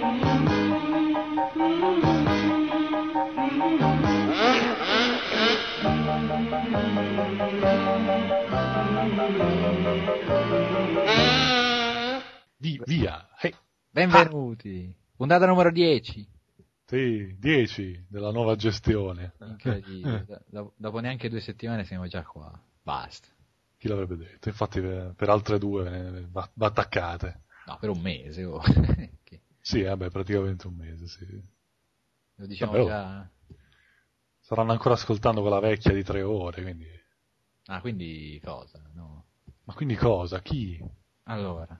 Via. Hey. Benvenuti. Puntata numero 10. Sì, 10 della nuova gestione. Incredibile. Dopo neanche 2 settimane siamo già qua. Basta. Chi l'avrebbe detto? Infatti per altre 2 va attaccate. No, per un mese. Oh. Sì, vabbè, praticamente un mese, sì. Lo diciamo vabbè, già. Staranno ancora ascoltando quella vecchia di 3 ore, quindi... Ah, quindi cosa? No. Ma quindi cosa? Chi? Allora.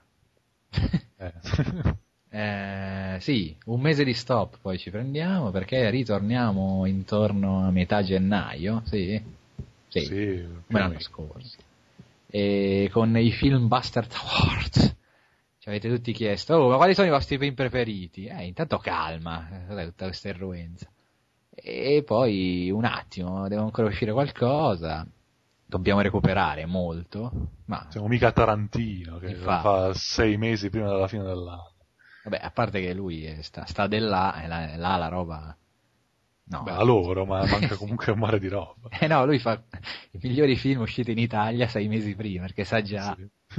Sì, un mese di stop poi ci prendiamo perché ritorniamo intorno a metà gennaio, sì, come l'anno scorso, e con i Film Bastard Awards ci avete tutti chiesto, ma quali sono i vostri film preferiti? Intanto calma, tutta questa irruenza, e poi un attimo, deve ancora uscire qualcosa, dobbiamo recuperare molto, ma... Siamo mica Tarantino, che lo fa 6 mesi prima della fine dell'anno. Vabbè, a parte che lui sta del là, e là la roba... No. Beh, a loro, ma manca comunque un mare di roba. No, lui fa i migliori film usciti in Italia 6 mesi prima, perché sa già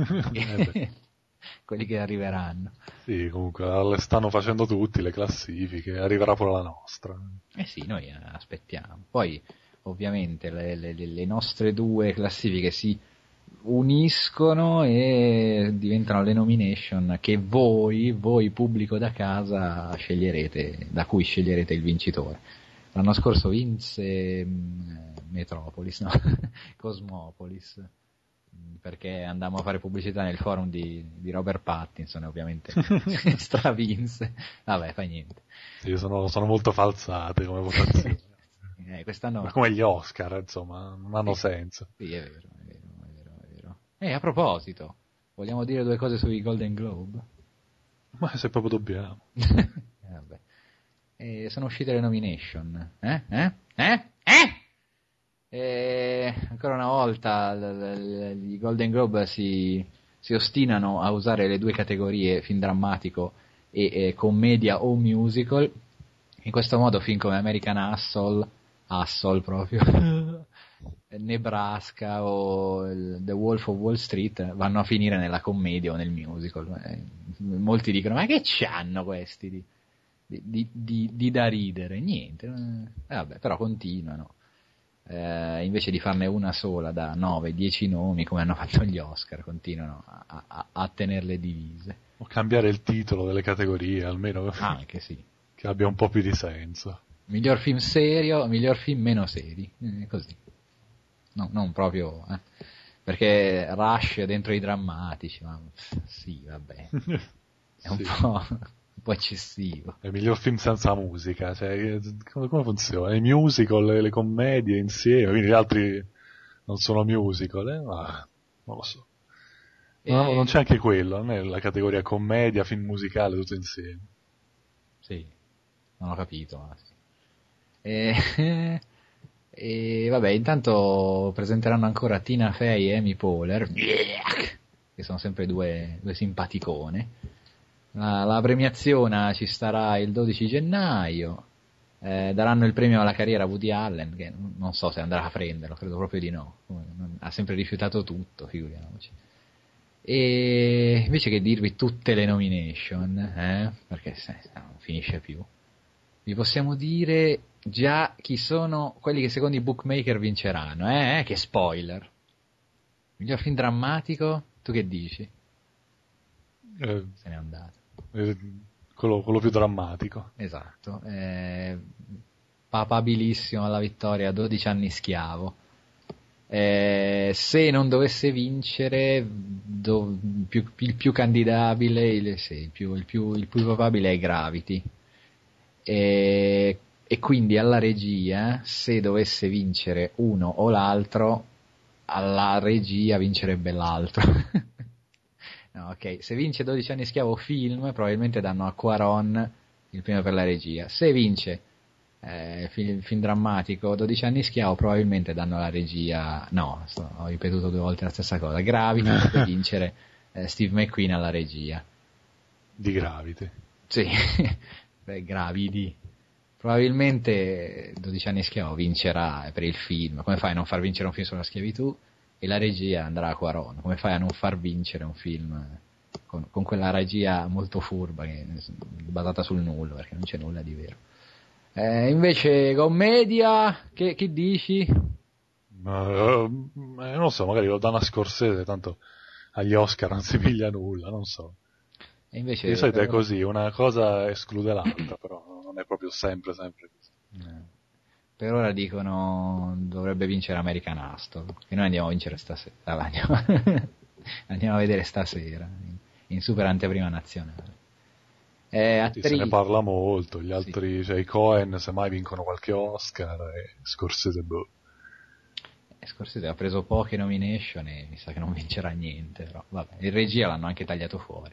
quelli che arriveranno. Sì, comunque le stanno facendo tutti le classifiche, arriverà pure la nostra. Sì, noi aspettiamo. Poi, ovviamente, le nostre 2 classifiche si uniscono e diventano le nomination che voi pubblico da casa sceglierete, da cui sceglierete il vincitore. L'anno scorso vinse Metropolis, no? Cosmopolis, perché andammo a fare pubblicità nel forum di Robert Pattinson e ovviamente stravinse. Vabbè, fa niente. Sì, sono molto falsate come votazioni. Quest'anno... Ma come gli Oscar, insomma, non hanno senso. Sì, è vero. A proposito, vogliamo dire 2 cose sui Golden Globe? Ma se proprio dobbiamo. Vabbè. Sono uscite le nomination. Ancora una volta i Golden Globe si ostinano a usare le 2 categorie, film drammatico e commedia o musical. In questo modo film come American Hustle proprio, Nebraska o The Wolf of Wall Street vanno a finire nella commedia o nel musical. Molti dicono, ma che c'hanno questi di da ridere? Niente. Vabbè, però continuano. Invece di farne una sola da 9-10 nomi, come hanno fatto gli Oscar, continuano a tenerle divise. O cambiare il titolo delle categorie, almeno. Anche sì. Che abbia un po' più di senso. Miglior film serio, miglior film meno seri, così. No, non proprio, perché Rush dentro i drammatici, ma sì, vabbè, è un po' eccessivo. È il miglior film senza musica, cioè, come funziona? I musical, le commedie insieme, quindi gli altri non sono musical, ma non lo so. Non c'è anche quello, non è la categoria commedia, film musicale, tutto insieme. Sì, non ho capito, ma sì. E vabbè, intanto presenteranno ancora Tina Fey e Amy Poehler, che sono sempre due simpaticone. La premiazione ci starà il 12 gennaio, daranno il premio alla carriera a Woody Allen, che non so se andrà a prenderlo, credo proprio di no, ha sempre rifiutato tutto, figuriamoci. E invece che dirvi tutte le nomination, perché non finisce più, vi possiamo dire già chi sono quelli che secondo i bookmaker vinceranno, che spoiler. Miglior film drammatico, tu che dici? Se n'è andato. Quello più drammatico. Esatto. Papabilissimo alla vittoria, 12 anni schiavo. Se non dovesse vincere, il più candidabile, il più probabile è Gravity. E quindi alla regia, se dovesse vincere uno o l'altro, alla regia vincerebbe l'altro. No, ok, se vince 12 anni schiavo film, probabilmente danno a Cuarón il premio per la regia. Se vince film drammatico 12 anni schiavo, probabilmente danno la regia. No, ho ripetuto 2 volte la stessa cosa. Gravity potrebbe vincere Steve McQueen alla regia. Di Gravity. Sì, beh, gravidi. Probabilmente 12 anni schiavo vincerà per il film. Come fai a non far vincere un film sulla schiavitù? E la regia andrà a Cuarón. Come fai a non far vincere un film con quella regia molto furba, basata sul nullo, perché non c'è nulla di vero. Invece commedia, che dici? Non lo so, magari lo danno a Scorsese, tanto agli Oscar non si piglia nulla, non so. E invece Di solito è così, una cosa esclude l'altra, però non è proprio sempre così. per ora dicono dovrebbe vincere American Hustle, che noi andiamo a vincere stasera. Andiamo a vedere stasera in super anteprima nazionale. Sì, se ne parla molto, gli Sì. altri, cioè i Coen semmai vincono qualche Oscar e Scorsese boh. Scorsese ha preso poche nomination e mi sa che non vincerà niente, però vabbè, in regia l'hanno anche tagliato fuori.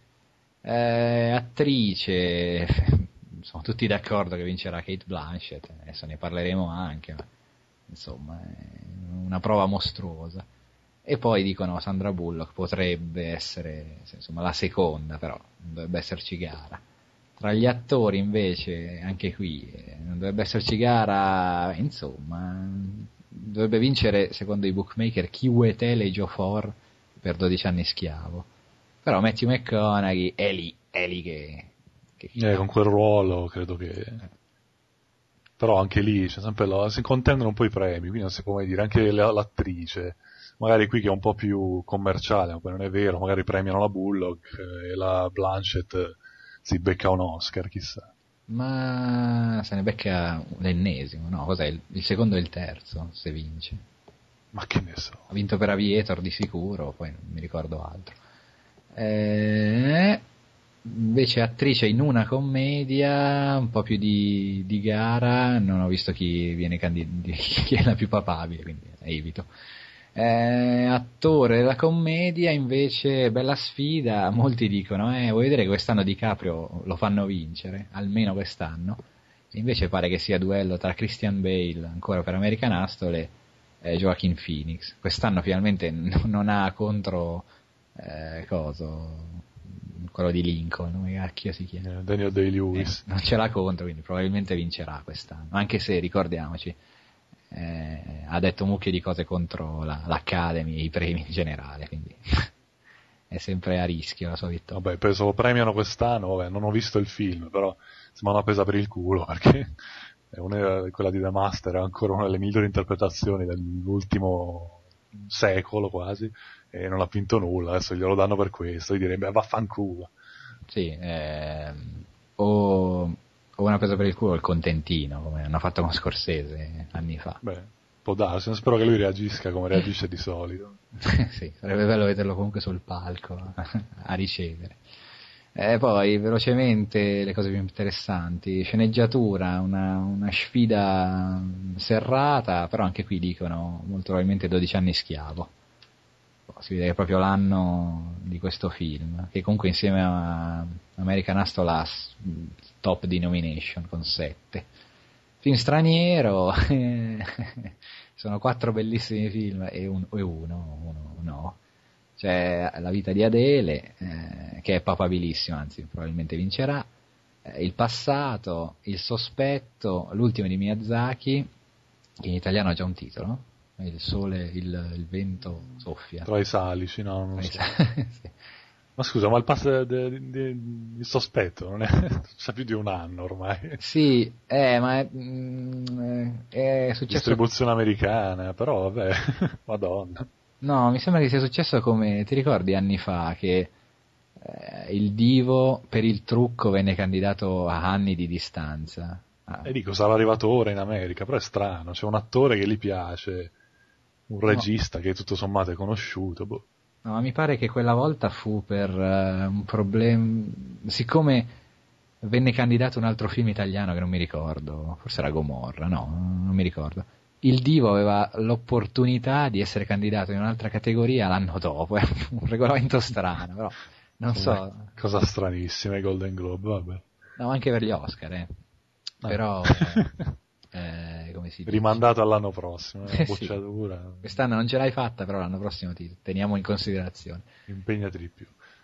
Attrice, sono tutti d'accordo che vincerà Kate Blanchett, adesso ne parleremo anche, ma insomma è una prova mostruosa. E poi dicono Sandra Bullock potrebbe essere, insomma, la seconda, però non dovrebbe esserci gara. Tra gli attori invece, anche qui, non dovrebbe esserci gara, insomma, dovrebbe vincere, secondo i bookmaker, Chiwetel Ejiofor per 12 anni schiavo. Però Matthew McConaughey è lì che Con quel ruolo credo che... Però anche lì c'è sempre si contendono un po' i premi, quindi non si può mai dire, anche l'attrice, magari qui che è un po' più commerciale, ma poi non è vero, magari premiano la Bullock e la Blanchett si becca un Oscar, chissà. Ma se ne becca l'ennesimo, no? Cos'è? Il secondo e il terzo, se vince. Ma che ne so. Ha vinto per Aviator di sicuro, poi non mi ricordo altro. Invece attrice in una commedia, un po' più di gara, non ho visto chi viene chi è la più papabile, quindi evito. Attore della commedia invece, bella sfida, molti dicono, vuoi vedere che quest'anno DiCaprio lo fanno vincere, almeno quest'anno, e invece pare che sia duello tra Christian Bale, ancora per American Hustle, e Joaquin Phoenix. Quest'anno finalmente non ha contro, quello di Lincoln, come cacchio si chiama? Daniel Day-Lewis. Non ce l'ha contro, quindi probabilmente vincerà quest'anno, anche se ricordiamoci, ha detto mucche di cose contro l'Academy e i premi in generale, quindi è sempre a rischio la sua vittoria. Vabbè, penso lo premiano quest'anno, vabbè, non ho visto il film, però sembra una presa per il culo, perché quella di The Master è ancora una delle migliori interpretazioni dell'ultimo secolo quasi, e non ha vinto nulla, adesso glielo danno per questo, e direbbe vaffanculo. Sì, o una presa per il culo il contentino, come hanno fatto con Scorsese anni fa. Beh, può darsi, spero che lui reagisca come reagisce di solito. Sì, sarebbe bello vederlo comunque sul palco a ricevere. Poi velocemente le cose più interessanti, sceneggiatura, una sfida serrata, però anche qui dicono molto probabilmente 12 anni schiavo. Si vede che è proprio l'anno di questo film, che comunque insieme a American Hustle ha top di nomination con 7. Film straniero, sono 4 bellissimi film e uno no. C'è La vita di Adele, che è papabilissimo, anzi probabilmente vincerà, Il passato, Il sospetto, l'ultimo di Miyazaki, che in italiano ha già un titolo, no? Il sole, il vento soffia. Tra i salici, no, non so. Sì. Ma scusa, ma il sospetto non è... c'ha più di un anno ormai. Sì, ma è successo... Distribuzione americana, però vabbè, madonna. No, mi sembra che sia successo come, ti ricordi anni fa, che il divo per il trucco venne candidato a anni di distanza. E dico, sarà arrivato ora in America, però è strano, c'è un attore che gli piace, un regista che tutto sommato è conosciuto, boh. No, mi pare che quella volta fu per un problema, siccome venne candidato un altro film italiano che non mi ricordo, forse era Gomorra, no, non mi ricordo. Il Divo aveva l'opportunità di essere candidato in un'altra categoria l'anno dopo, è un regolamento strano, però non so. Cosa stranissima i Golden Globe, vabbè. No, anche per gli Oscar, però come si dice? Rimandato all'anno prossimo, una Sì. bocciatura. Quest'anno non ce l'hai fatta, però l'anno prossimo ti teniamo in considerazione. Impegnati di più.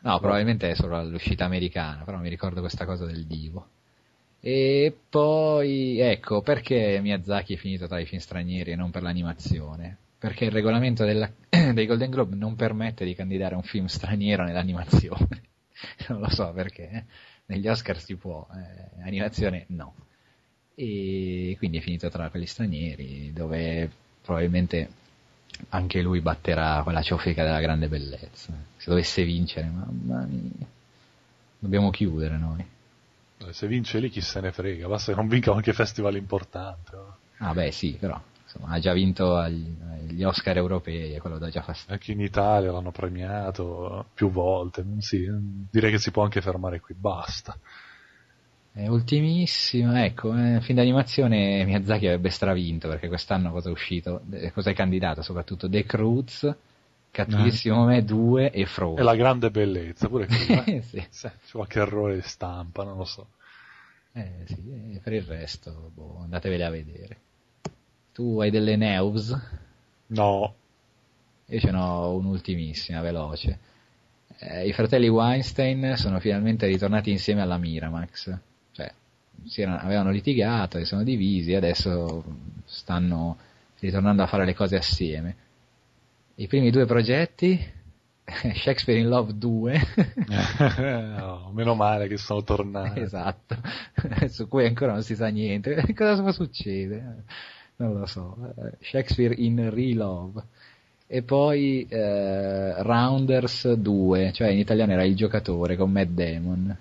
No, probabilmente è solo all'uscita americana, però mi ricordo questa cosa del divo. E poi, ecco, perché Miyazaki è finito tra i film stranieri e non per l'animazione? Perché il regolamento dei Golden Globe non permette di candidare un film straniero nell'animazione. Non lo so perché. Negli Oscar si può, animazione no. E quindi è finito tra quelli stranieri, dove probabilmente anche lui batterà quella ciofeca della grande bellezza. Se dovesse vincere, mamma mia, dobbiamo chiudere noi. Se vince lì chi se ne frega, basta che non vinca qualche festival importante. No? Ah beh sì, però insomma, ha già vinto agli Oscar europei e quello dà già fastidio. Anche in Italia l'hanno premiato più volte, sì, direi che si può anche fermare qui, basta. Ultimissima, ecco, film d'animazione Miyazaki avrebbe stravinto, perché quest'anno cosa è uscito, cosa è candidato soprattutto? The Croods, Cattivissimo Me 2 e E Frozen. la grande bellezza, pure qui, Sì. c'è qualche errore di stampa, non lo so. Sì, per il resto, boh, andatevele a vedere. Tu hai delle news? No, Io ce n'ho un'ultimissima, veloce. I fratelli Weinstein sono finalmente ritornati insieme alla Miramax. Cioè, avevano litigato e sono divisi e adesso stanno ritornando a fare le cose assieme. I primi due progetti, Shakespeare in Love 2, no, meno male che sono tornati. esatto, su cui ancora non si sa niente. Cosa succede? Non lo so. Shakespeare in Re-Love. E poi Rounders 2, cioè in italiano era Il giocatore con Matt Damon.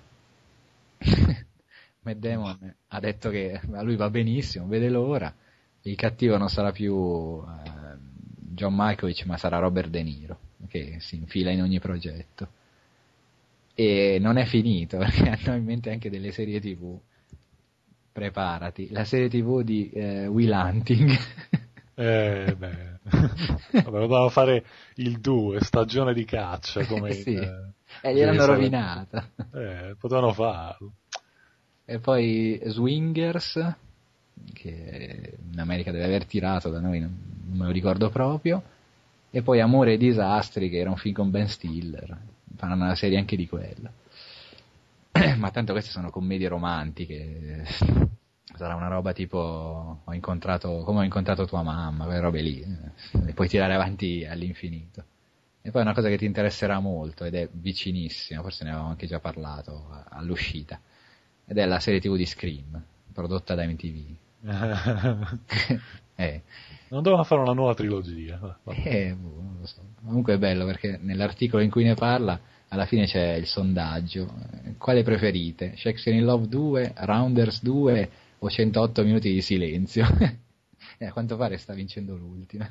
Matt Damon ha detto che a lui va benissimo, vede l'ora. Il cattivo non sarà più John Malkovich, ma sarà Robert De Niro, che si infila in ogni progetto. E non è finito, perché hanno in mente anche delle serie TV. Preparati, la serie TV di Will Hunting. Beh. Vabbè, dovevano fare il 2, stagione di caccia, come Sì, in gliel'hanno rovinata. Potevano farlo. E poi Swingers, che in America deve aver tirato, da noi non me lo ricordo proprio. E poi Amore e disastri, che era un film con Ben Stiller. Faranno una serie anche di quella. Ma tanto queste sono commedie romantiche. Sarà una roba tipo come ho incontrato tua mamma, quelle robe lì. Le puoi tirare avanti all'infinito. E poi una cosa che ti interesserà molto, ed è vicinissima, forse ne avevamo anche già parlato all'uscita, ed è la serie TV di Scream, prodotta da MTV. Non doveva fare una nuova trilogia. Non lo so. Comunque è bello perché nell'articolo in cui ne parla alla fine c'è il sondaggio. Quale preferite? Shakespeare in Love 2, Rounders 2 o 108 minuti di silenzio? A quanto pare sta vincendo l'ultima.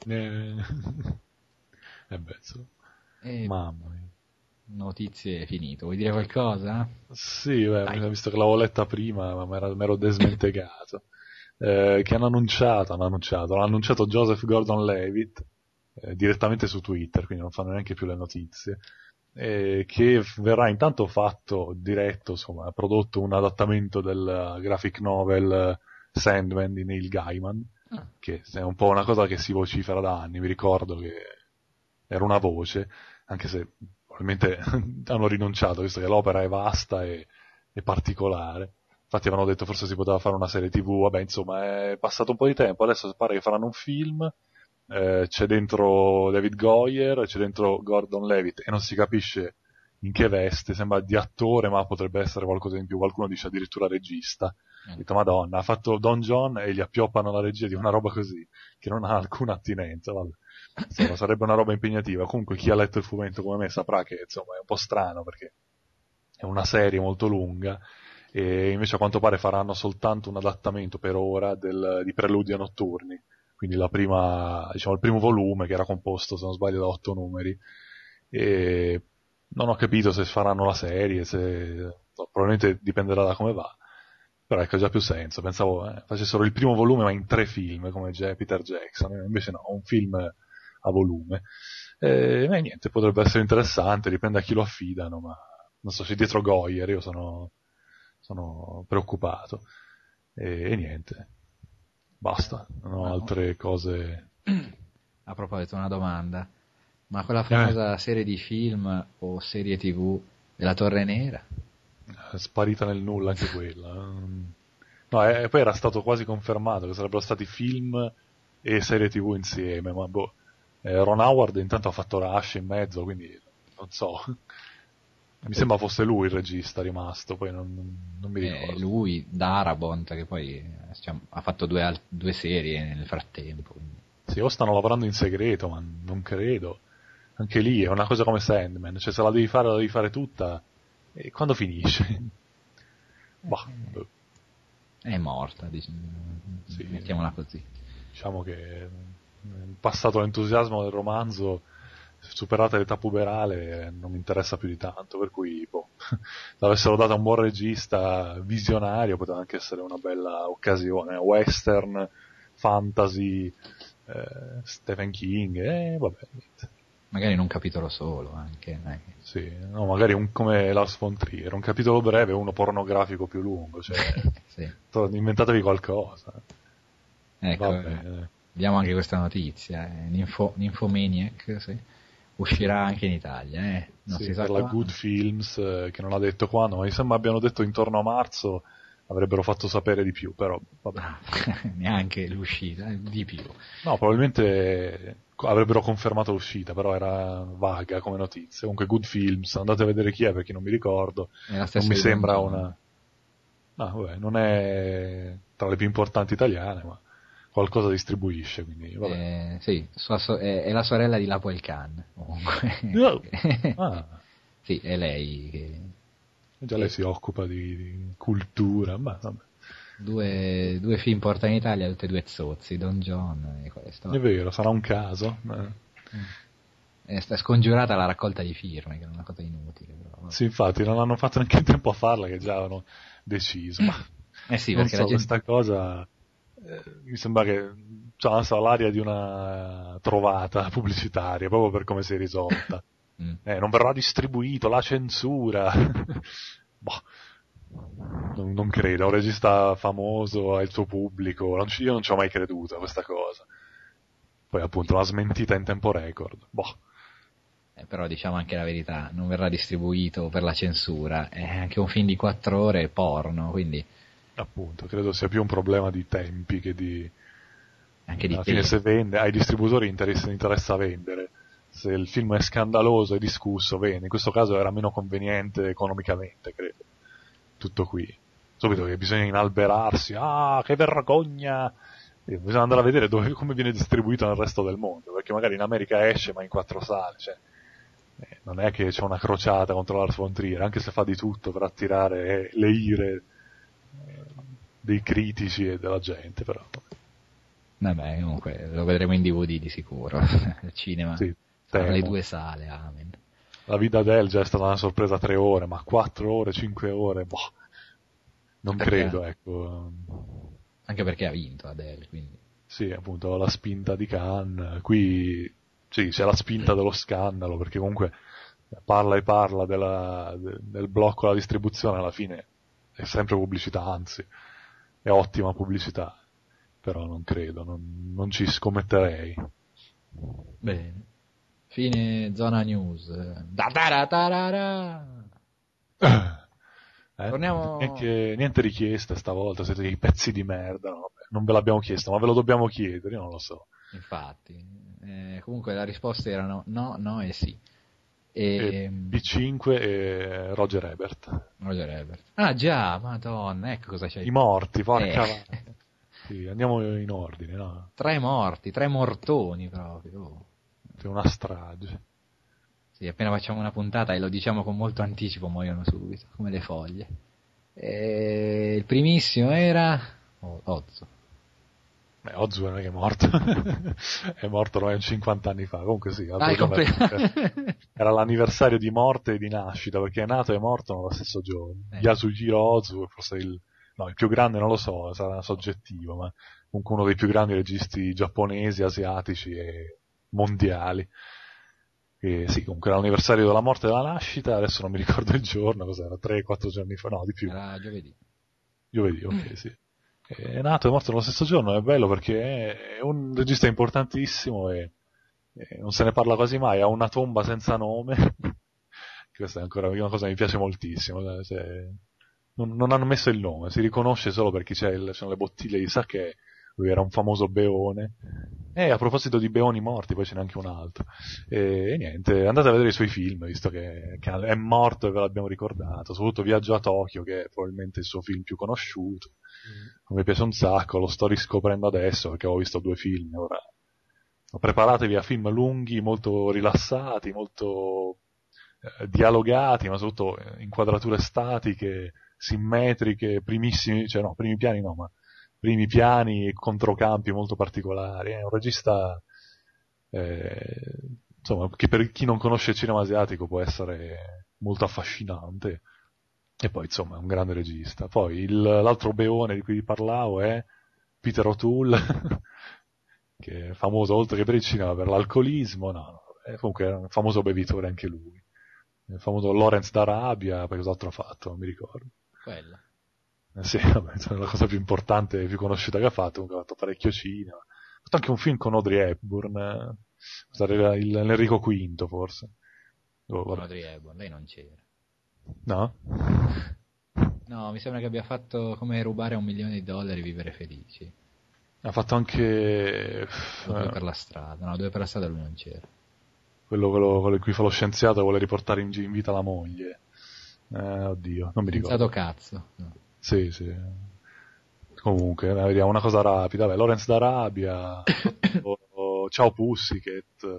Mamma mia. Notizie finito. Vuoi dire qualcosa? Sì, visto che l'avevo letta prima, ma mi ero desmentegato. Che hanno annunciato Joseph Gordon-Levitt direttamente su Twitter, quindi non fanno neanche più le notizie, che verrà intanto diretto, insomma, prodotto un adattamento del graphic novel Sandman di Neil Gaiman, che è un po' una cosa che si vocifera da anni, mi ricordo che era una voce, anche se probabilmente hanno rinunciato, visto che l'opera è vasta e particolare. Infatti avevano detto forse si poteva fare una serie TV, vabbè insomma è passato un po' di tempo, adesso pare che faranno un film, c'è dentro David Goyer, c'è dentro Gordon Levitt e non si capisce in che veste, sembra di attore ma potrebbe essere qualcosa in più, qualcuno dice addirittura regista. Ho detto Madonna, ha fatto Don John e gli appioppano la regia di una roba così, che non ha alcuna attinenza, vabbè. Insomma, sarebbe una roba impegnativa, comunque chi ha letto il fumetto come me saprà che insomma è un po' strano perché è una serie molto lunga, e invece a quanto pare faranno soltanto un adattamento per ora di Preludio Notturni, quindi il primo volume che era composto, se non sbaglio, da 8 numeri, e non ho capito se faranno la serie, probabilmente dipenderà da come va, però ecco, ha già più senso, pensavo facessero il primo volume ma in 3 film come Peter Jackson, invece no, un film a volume, ma niente, potrebbe essere interessante, dipende a chi lo affidano, ma non so se dietro Goyer, io sono preoccupato. E niente. Basta. Non ho altre cose. A proposito, una domanda. Ma quella famosa serie di film o serie TV della Torre Nera? È sparita nel nulla anche quella. No, e poi era stato quasi confermato che sarebbero stati film e serie TV insieme, ma boh. Ron Howard intanto ha fatto Rush in mezzo, quindi non so. Mi sembra fosse lui il regista rimasto, poi non mi ricordo. Lui, Darabont, che poi ha fatto due serie nel frattempo. Quindi. Sì, o stanno lavorando in segreto, ma non credo. Anche lì è una cosa come Sandman, cioè se la devi fare tutta, e quando finisce? Bah, È morta, sì, mettiamola così. diciamo che passato l'entusiasmo del romanzo, superata l'età puberale, non mi interessa più di tanto, per cui, boh, se avessero dato a un buon regista visionario, poteva anche essere una bella occasione. Western, fantasy, Stephen King, vabbè, niente. Magari in un capitolo solo anche. Sì, no, magari come Lars von Trier, un capitolo breve e uno pornografico più lungo, cioè, sì. Inventatevi qualcosa. Ecco, abbiamo anche questa notizia, Nymphomaniac, sì. Uscirà anche in Italia, non sì, si sa per la Good Films, che non ha detto quando, ma mi sembra abbiano detto intorno a marzo, avrebbero fatto sapere di più, però vabbè. Neanche l'uscita, di più. No, probabilmente avrebbero confermato l'uscita, però era vaga come notizia. Comunque Good Films, andate a vedere chi è perché non mi ricordo. Non mi sembra una... No, vabbè, non è tra le più importanti italiane, ma qualcosa distribuisce, quindi vabbè. Sì, è la sorella di Lapo El Khan, comunque. No. Ah. Sì, è lei che... Già lei si occupa di cultura, ma vabbè. Due film porta in Italia, tutti e due zozzi, Don John e questo. È vero, sarà un caso. È scongiurata la raccolta di firme, che è una cosa inutile. Però. Sì, infatti, non hanno fatto neanche in tempo a farla, che già avevano deciso. Ma sì, non perché so, la gente... questa cosa mi sembra che c'ha l'aria di una trovata pubblicitaria, proprio per come si è risolta. Non verrà distribuito, la censura. Boh. Non credo, un regista famoso ha il suo pubblico, io non ci ho mai creduto a questa cosa. Poi appunto una smentita in tempo record. Boh. Però diciamo anche la verità, non verrà distribuito per la censura, è anche un film di 4 ore porno, quindi... Appunto, credo sia più un problema di tempi che di... Anche di alla fine se vende, ai distributori interessa vendere. Se il film è scandaloso e discusso, vende. In questo caso era meno conveniente economicamente, credo. Tutto qui. Subito che bisogna inalberarsi, che vergogna! E bisogna andare a vedere come viene distribuito nel resto del mondo, perché magari in America esce ma in 4 sale, cioè non è che c'è una crociata contro Lars von Trier, anche se fa di tutto per attirare le ire dei critici e della gente, però. Vabbè, comunque lo vedremo in DVD di sicuro, al cinema, Sì, le 2 sale, amen. La vita Adele già è stata una sorpresa 3 ore, ma 4 ore, 5 ore, boh, non credo, ecco. Anche perché ha vinto Adele, quindi. Sì, appunto, la spinta di Cannes, qui sì, c'è la spinta dello scandalo, perché comunque parla e parla del blocco della distribuzione, alla fine è sempre pubblicità, anzi, è ottima pubblicità, però non credo, non ci scommetterei. Bene. Fine zona news. Torniamo... Niente richieste stavolta, siete dei pezzi di merda, no? Vabbè, non ve l'abbiamo chiesto, ma ve lo dobbiamo chiedere, io non lo so. Infatti, comunque la risposta erano no e sì. B5 e Roger Ebert. Roger Ebert. Ah già, madonna, ecco cosa c'è. I morti, porca Sì, andiamo in ordine, no? 3 morti, 3 mortoni proprio. C'è una strage. Sì, appena facciamo una puntata e lo diciamo con molto anticipo muoiono subito, come le foglie. Il primissimo era... Ozzo. Ozzo non è che è morto. È morto ormai 50 anni fa. Comunque sì, era l'anniversario di morte e di nascita, perché è nato e è morto nello stesso giorno. Yasujiro Ozu, forse il più grande non lo so, sarà soggettivo, ma comunque uno dei più grandi registi giapponesi, asiatici e mondiali. E sì, comunque era l'anniversario della morte e della nascita, adesso non mi ricordo il giorno, cos'era, 3-4 giorni fa, no, di più. Era giovedì. Giovedì, ok, sì. È nato e morto nello stesso giorno, è bello perché è un regista importantissimo e non se ne parla quasi mai, ha una tomba senza nome, questa è ancora una cosa che mi piace moltissimo, cioè, non hanno messo il nome, si riconosce solo perché c'è le bottiglie di sake, lui era un famoso beone. E a proposito di beoni morti, poi ce n'è anche un altro. E niente, andate a vedere i suoi film, visto che è morto e ve l'abbiamo ricordato, soprattutto Viaggio a Tokyo, che è probabilmente il suo film più conosciuto. Mi piace un sacco, lo sto riscoprendo adesso perché ho visto 2 film, ora preparatevi a film lunghi, molto rilassati, molto dialogati, ma soprattutto inquadrature statiche, simmetriche, primissimi, cioè no, primi piani no, ma primi piani e controcampi molto particolari. È un regista, insomma, che per chi non conosce il cinema asiatico può essere molto affascinante. E poi, insomma, è un grande regista. Poi l'altro beone di cui vi parlavo è Peter O'Toole, che è famoso oltre che per il cinema, per l'alcolismo, no, comunque è un famoso bevitore anche lui. Il famoso Lawrence d'Arabia, poi cos'altro ha fatto, non mi ricordo. Quella. Sì, vabbè, è la cosa più importante e più conosciuta che ha fatto, comunque ha fatto parecchio cinema. Ha fatto anche un film con Audrey Hepburn, era l'Enrico V forse. Con Audrey Hepburn, lei non c'era. No? No, mi sembra che abbia fatto come rubare $1 milione e vivere felici. Ha fatto anche... Due per la strada, no, 2 per la strada lui non c'era. Quello in cui fa lo scienziato e vuole riportare in vita la moglie. Oddio, non mi ricordo. Scienziato cazzo. No. Sì, sì. Comunque, vediamo una cosa rapida. Vabbè, Lawrence d'Arabia, Ciao Pussycat,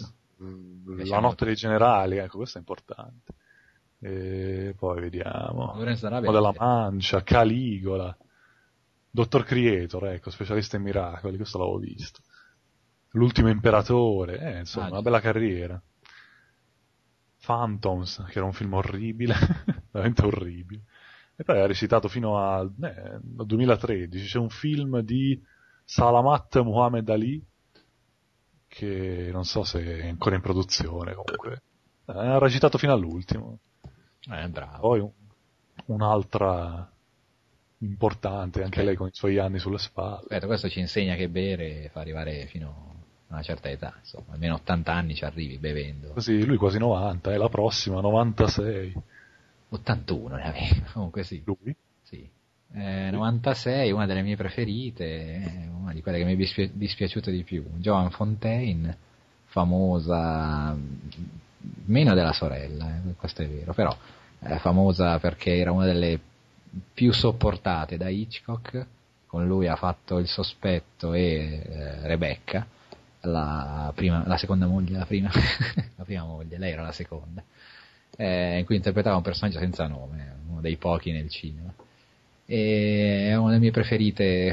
La notte dei generali, ecco, questo è importante. E poi vediamo. Lawrence d'Arabia della Mancia, Caligola, Dottor Creator, ecco, specialista in miracoli, questo l'avevo visto. L'ultimo imperatore, insomma, una bella carriera. Phantoms, che era un film orribile, veramente orribile. E poi ha recitato fino al 2013, c'è un film di Salamat Muhammad Ali, che non so se è ancora in produzione, comunque. Ha recitato fino all'ultimo. Bravo. Poi un'altra importante, anche lei con i suoi anni sulle spalle. Aspetta, questo ci insegna che bere fa arrivare fino a una certa età, insomma, almeno 80 anni ci arrivi bevendo. Così, lui quasi 90, la prossima 96. 81 ne aveva, comunque sì. Lui? Sì. 96, una delle mie preferite, una di quelle che mi è dispiaciuta di più. Joan Fontaine, famosa, meno della sorella, questo è vero, però famosa perché era una delle più sopportate da Hitchcock. Con lui ha fatto Il sospetto e Rebecca, la seconda moglie, la prima moglie, lei era la seconda, in cui interpretava un personaggio senza nome, uno dei pochi nel cinema. E è una delle mie preferite,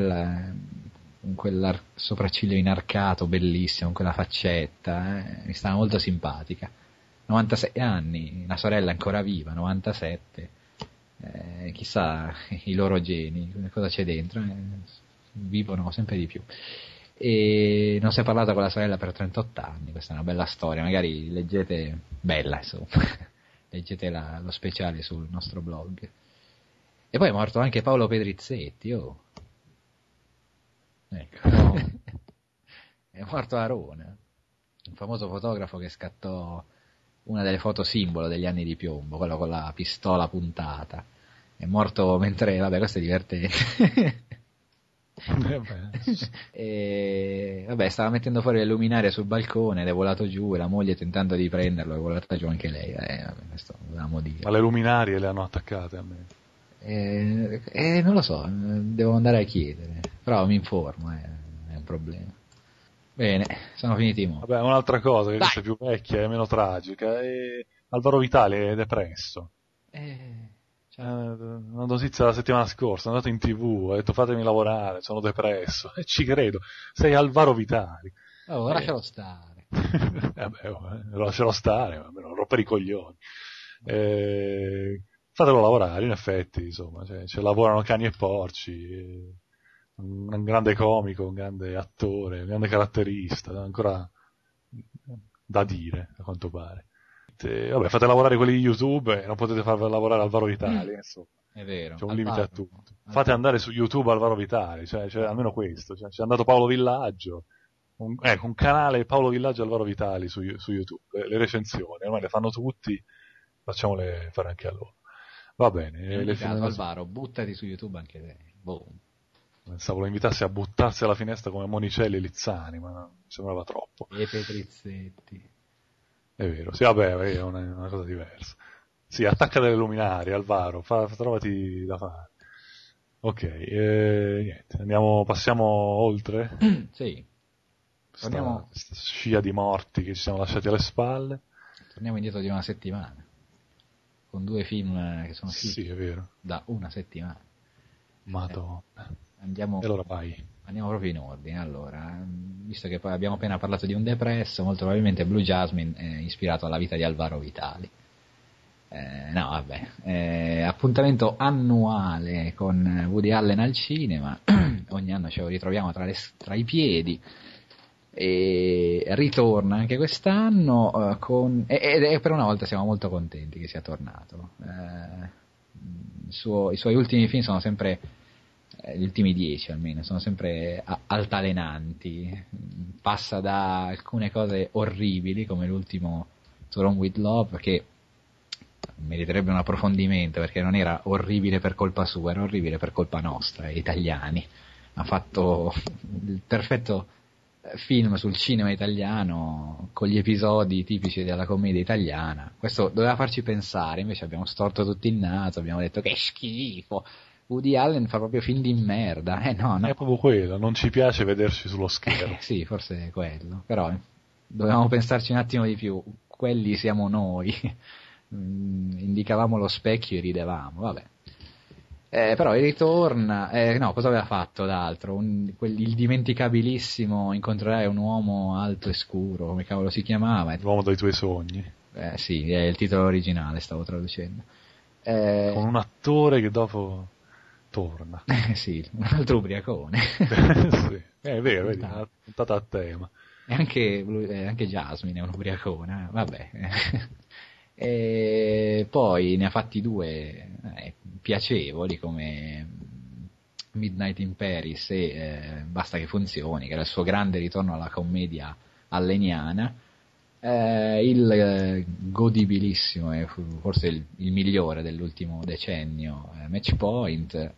con quel sopracciglio inarcato bellissimo, con quella faccetta, mi stava molto simpatica. 96 anni, una sorella ancora viva, 97, chissà i loro geni, cosa c'è dentro, vivono sempre di più. E non si è parlata con la sorella per 38 anni, questa è una bella storia, magari leggete, bella insomma, leggete lo speciale sul nostro blog. E poi è morto anche Paolo Pedrizzetti, ecco. No. È morto a Arona, un famoso fotografo che scattò una delle foto simbolo degli anni di piombo, quello con la pistola puntata. È morto mentre, vabbè, questo è divertente. E vabbè, stava mettendo fuori le luminarie sul balcone ed è volato giù, e la moglie tentando di prenderlo è volata giù anche lei. Vabbè, questo dovevamo dire. Ma le luminarie le hanno attaccate a me. Non lo so, devo andare a chiedere, però mi informo, è un problema. Bene, sono finiti i modi. Vabbè, un'altra cosa che questa è più vecchia e meno tragica, è Alvaro Vitali è depresso. Una notizia la settimana scorsa, è andato in TV, ha detto fatemi lavorare, sono depresso. E ci credo, sei Alvaro Vitali. Lascialo stare. Lo lascerò stare, non rompere i coglioni. Fatelo lavorare, in effetti, insomma, cioè lavorano cani e porci, un grande comico, un grande attore, un grande caratterista, ancora da dire, a quanto pare. Vabbè, fate lavorare quelli di YouTube e non potete far lavorare Alvaro Vitali, insomma. È vero. C'è un limite a tutto. Fate andare su YouTube Alvaro Vitali, cioè almeno questo, c'è andato Paolo Villaggio, un canale Paolo Villaggio e Alvaro Vitali su YouTube, le recensioni, ormai le fanno tutti, facciamole fare anche a loro. Va bene. In ogni caso, Alvaro, buttati su YouTube anche te. Boom. Pensavo lo invitassi a buttarsi alla finestra come Monicelli e Lizzani, ma mi sembrava troppo. E Petrizzetti. È vero, sì, vabbè, è una cosa diversa. Sì, attacca delle luminarie, Alvaro, trovati da fare. Ok, niente, passiamo oltre? Sì. Questa scia di morti che ci siamo lasciati alle spalle. Torniamo indietro di una settimana. Con 2 film che sono usciti. Sì, è vero. Da una settimana. Madonna. Andiamo, e allora vai. Andiamo proprio in ordine. Allora, visto che poi abbiamo appena parlato di un depresso, molto probabilmente Blue Jasmine è ispirato alla vita di Alvaro Vitali. No, vabbè. Appuntamento annuale con Woody Allen al cinema. Ogni anno ce lo ritroviamo tra i piedi. E ritorna anche quest'anno e per una volta siamo molto contenti che sia tornato. I suoi ultimi film sono sempre, gli ultimi 10 almeno, sono sempre altalenanti. Passa da alcune cose orribili come l'ultimo To Rome With Love, che meriterebbe un approfondimento perché non era orribile per colpa sua, era orribile per colpa nostra, italiani. Ha fatto il perfetto film sul cinema italiano con gli episodi tipici della commedia italiana. Questo doveva farci pensare, invece abbiamo storto tutti il naso, abbiamo detto che schifo, Woody Allen fa proprio film di merda. No. È proprio quello, non ci piace vederci sullo schermo. Sì, forse è quello, però dovevamo pensarci un attimo di più, quelli siamo noi. Indicavamo lo specchio e ridevamo, vabbè. Però ritorna, no, cosa aveva fatto d'altro? Il dimenticabilissimo Incontrerai un uomo alto e scuro, come cavolo si chiamava? L'uomo dei tuoi sogni. Sì, è il titolo originale, stavo traducendo. Con un attore che dopo torna. Sì, un altro ubriacone. Sì, è vero, vedi, una puntata a tema. E anche Jasmine è un ubriacone, vabbè. E poi ne ha fatti 2 piacevoli come Midnight in Paris e Basta che funzioni, che era il suo grande ritorno alla commedia alleniana, il godibilissimo e forse il migliore dell'ultimo decennio, Match Point,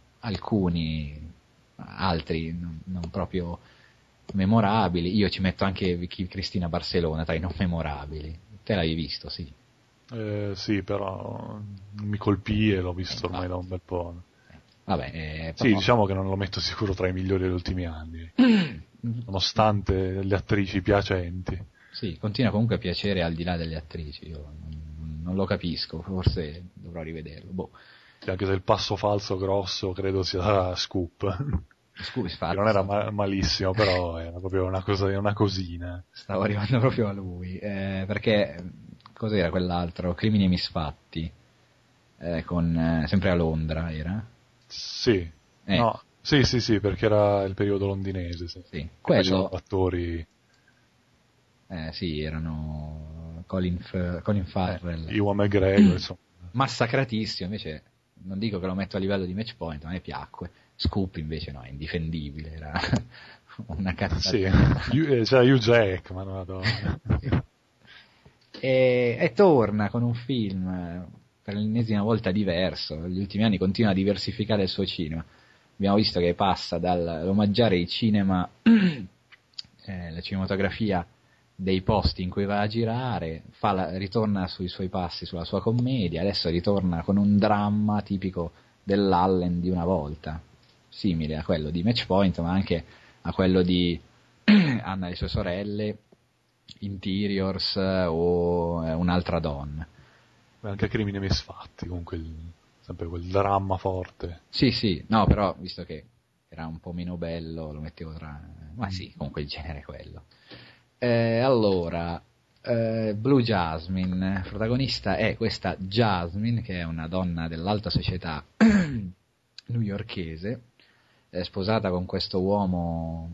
altri non proprio memorabili. Io ci metto anche Cristina Barcellona tra i non memorabili. Te l'hai visto, sì? Sì, però mi colpì e l'ho visto ormai da un bel po'. Vabbè, sì, diciamo che non lo metto sicuro tra i migliori degli ultimi anni, nonostante le attrici piacenti. Sì, continua comunque a piacere al di là delle attrici, io non lo capisco, forse dovrò rivederlo. Boh. Sì, anche se il passo falso grosso credo sia Scoop. Non era malissimo, però era proprio una cosina. Stavo arrivando proprio a lui, perché cos'era quell'altro? Crimini e misfatti, sempre a Londra era? Sì, no, sì, perché era il periodo londinese. Sì. Quello... attori... sì, erano Colin Farrell. Ewan McGregor, insomma. Massacratissimo, invece non dico che lo metto a livello di Match Point, ma mi piacque. Scoop invece no, è indifendibile, era una cazzata. Sì, c'era Hugh Jackman, madonna. E torna con un film per l'ennesima volta diverso. Negli ultimi anni continua a diversificare il suo cinema. Abbiamo visto che passa dall'omaggiare il cinema, la cinematografia dei posti in cui va a girare, ritorna sui suoi passi, sulla sua commedia, adesso ritorna con un dramma tipico dell'Allen di una volta, simile a quello di Match Point, ma anche a quello di Anna e le sue sorelle, Interiors o Un'altra donna. Anche Crimini e misfatti, comunque sempre quel dramma forte. Sì, no, però visto che era un po' meno bello lo mettevo tra... ma sì, comunque il genere è quello. Allora, Blue Jasmine, protagonista è questa Jasmine, che è una donna dell'alta società newyorkese, sposata con questo uomo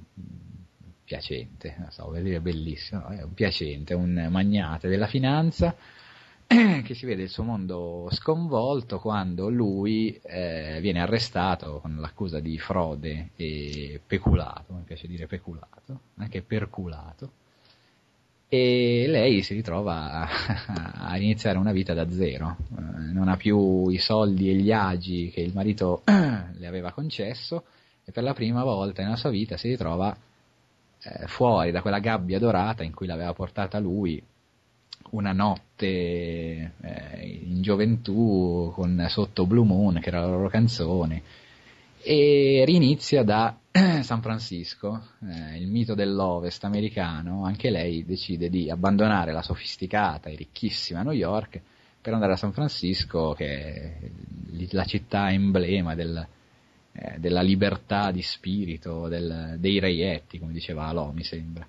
piacente, stavo per dire bellissimo, no? È un piacente, un magnate della finanza, che si vede il suo mondo sconvolto quando lui viene arrestato con l'accusa di frode e peculato, mi piace dire peculato, anche perculato, e lei si ritrova a iniziare una vita da zero. Non ha più i soldi e gli agi che il marito le aveva concesso, e per la prima volta nella sua vita si ritrova fuori da quella gabbia dorata in cui l'aveva portata lui una notte in gioventù, sotto Blue Moon, che era la loro canzone, e rinizia da San Francisco, il mito dell'Ovest americano. Anche lei decide di abbandonare la sofisticata e ricchissima New York per andare a San Francisco, che è la città emblema della libertà di spirito, dei reietti, come diceva Alò, mi sembra.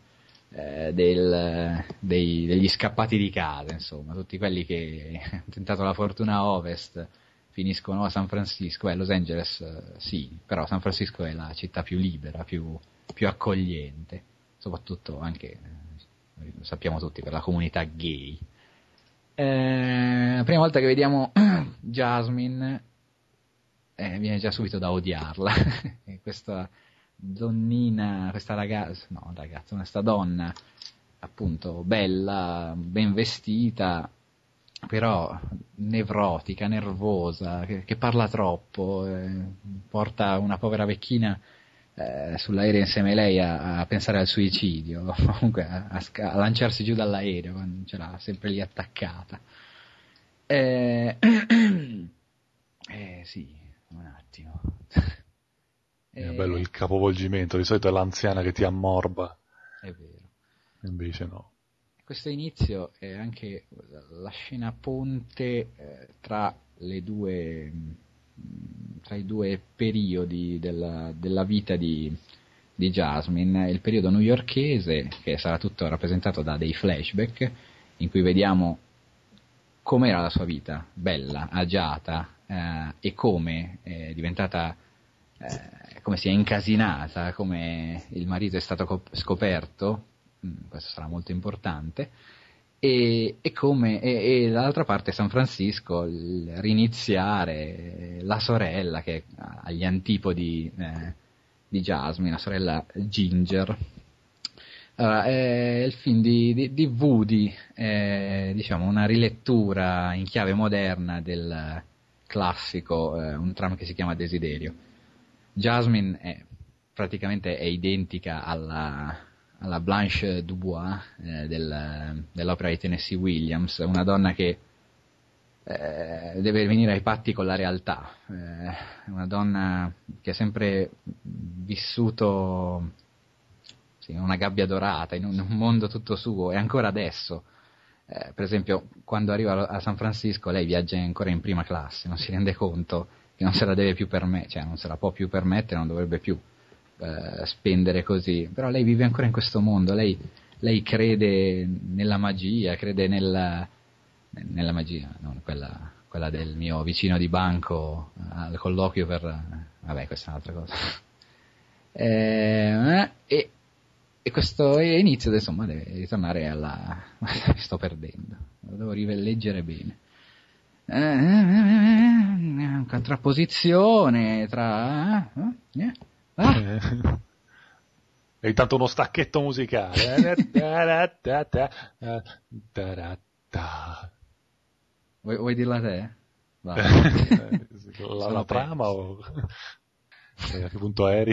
Degli scappati di casa, insomma, tutti quelli che hanno tentato la fortuna a Ovest finiscono a San Francisco. Los Angeles sì, però San Francisco è la città più libera, più accogliente, soprattutto anche, lo sappiamo tutti, per la comunità gay. La prima volta che vediamo Jasmine viene già subito da odiarla. Questa donnina, questa donna appunto bella, ben vestita, però nevrotica, nervosa, che parla troppo, porta una povera vecchina sull'aereo insieme a lei a pensare al suicidio, comunque a lanciarsi giù dall'aereo quando ce l'ha sempre lì attaccata. Sì, un attimo. È bello il capovolgimento, di solito è l'anziana che ti ammorba. È vero. Invece no. Questo inizio è anche la scena ponte tra i due periodi della vita di Jasmine. Il periodo newyorkese, che sarà tutto rappresentato da dei flashback, in cui vediamo com'era la sua vita, bella, agiata, e come è diventata, come si è incasinata, come il marito è stato scoperto, questo sarà molto importante, e dall'altra parte San Francisco, il riniziare, la sorella che è agli antipodi di Jasmine, la sorella Ginger. Allora, è il film di Woody, diciamo una rilettura in chiave moderna del classico Un tram che si chiama Desiderio. Jasmine praticamente è identica alla Blanche Dubois dell'opera di Tennessee Williams, una donna che deve venire ai patti con la realtà, una donna che ha sempre vissuto in una gabbia dorata, in un mondo tutto suo, e ancora adesso. Per esempio, quando arriva a San Francisco lei viaggia ancora in prima classe, non si rende conto che non se la deve più permettere, cioè non se la può più permettere, non dovrebbe più spendere così, però lei vive ancora in questo mondo, lei crede nella magia, crede nella magia, non quella del mio vicino di banco al colloquio vabbè, questa è un'altra cosa. E questo inizio, insomma, deve ritornare mi sto perdendo, lo devo rileggere bene. Contrapposizione tra... E intanto uno stacchetto musicale. Vuoi dirla te? La trama o... a che punto eri?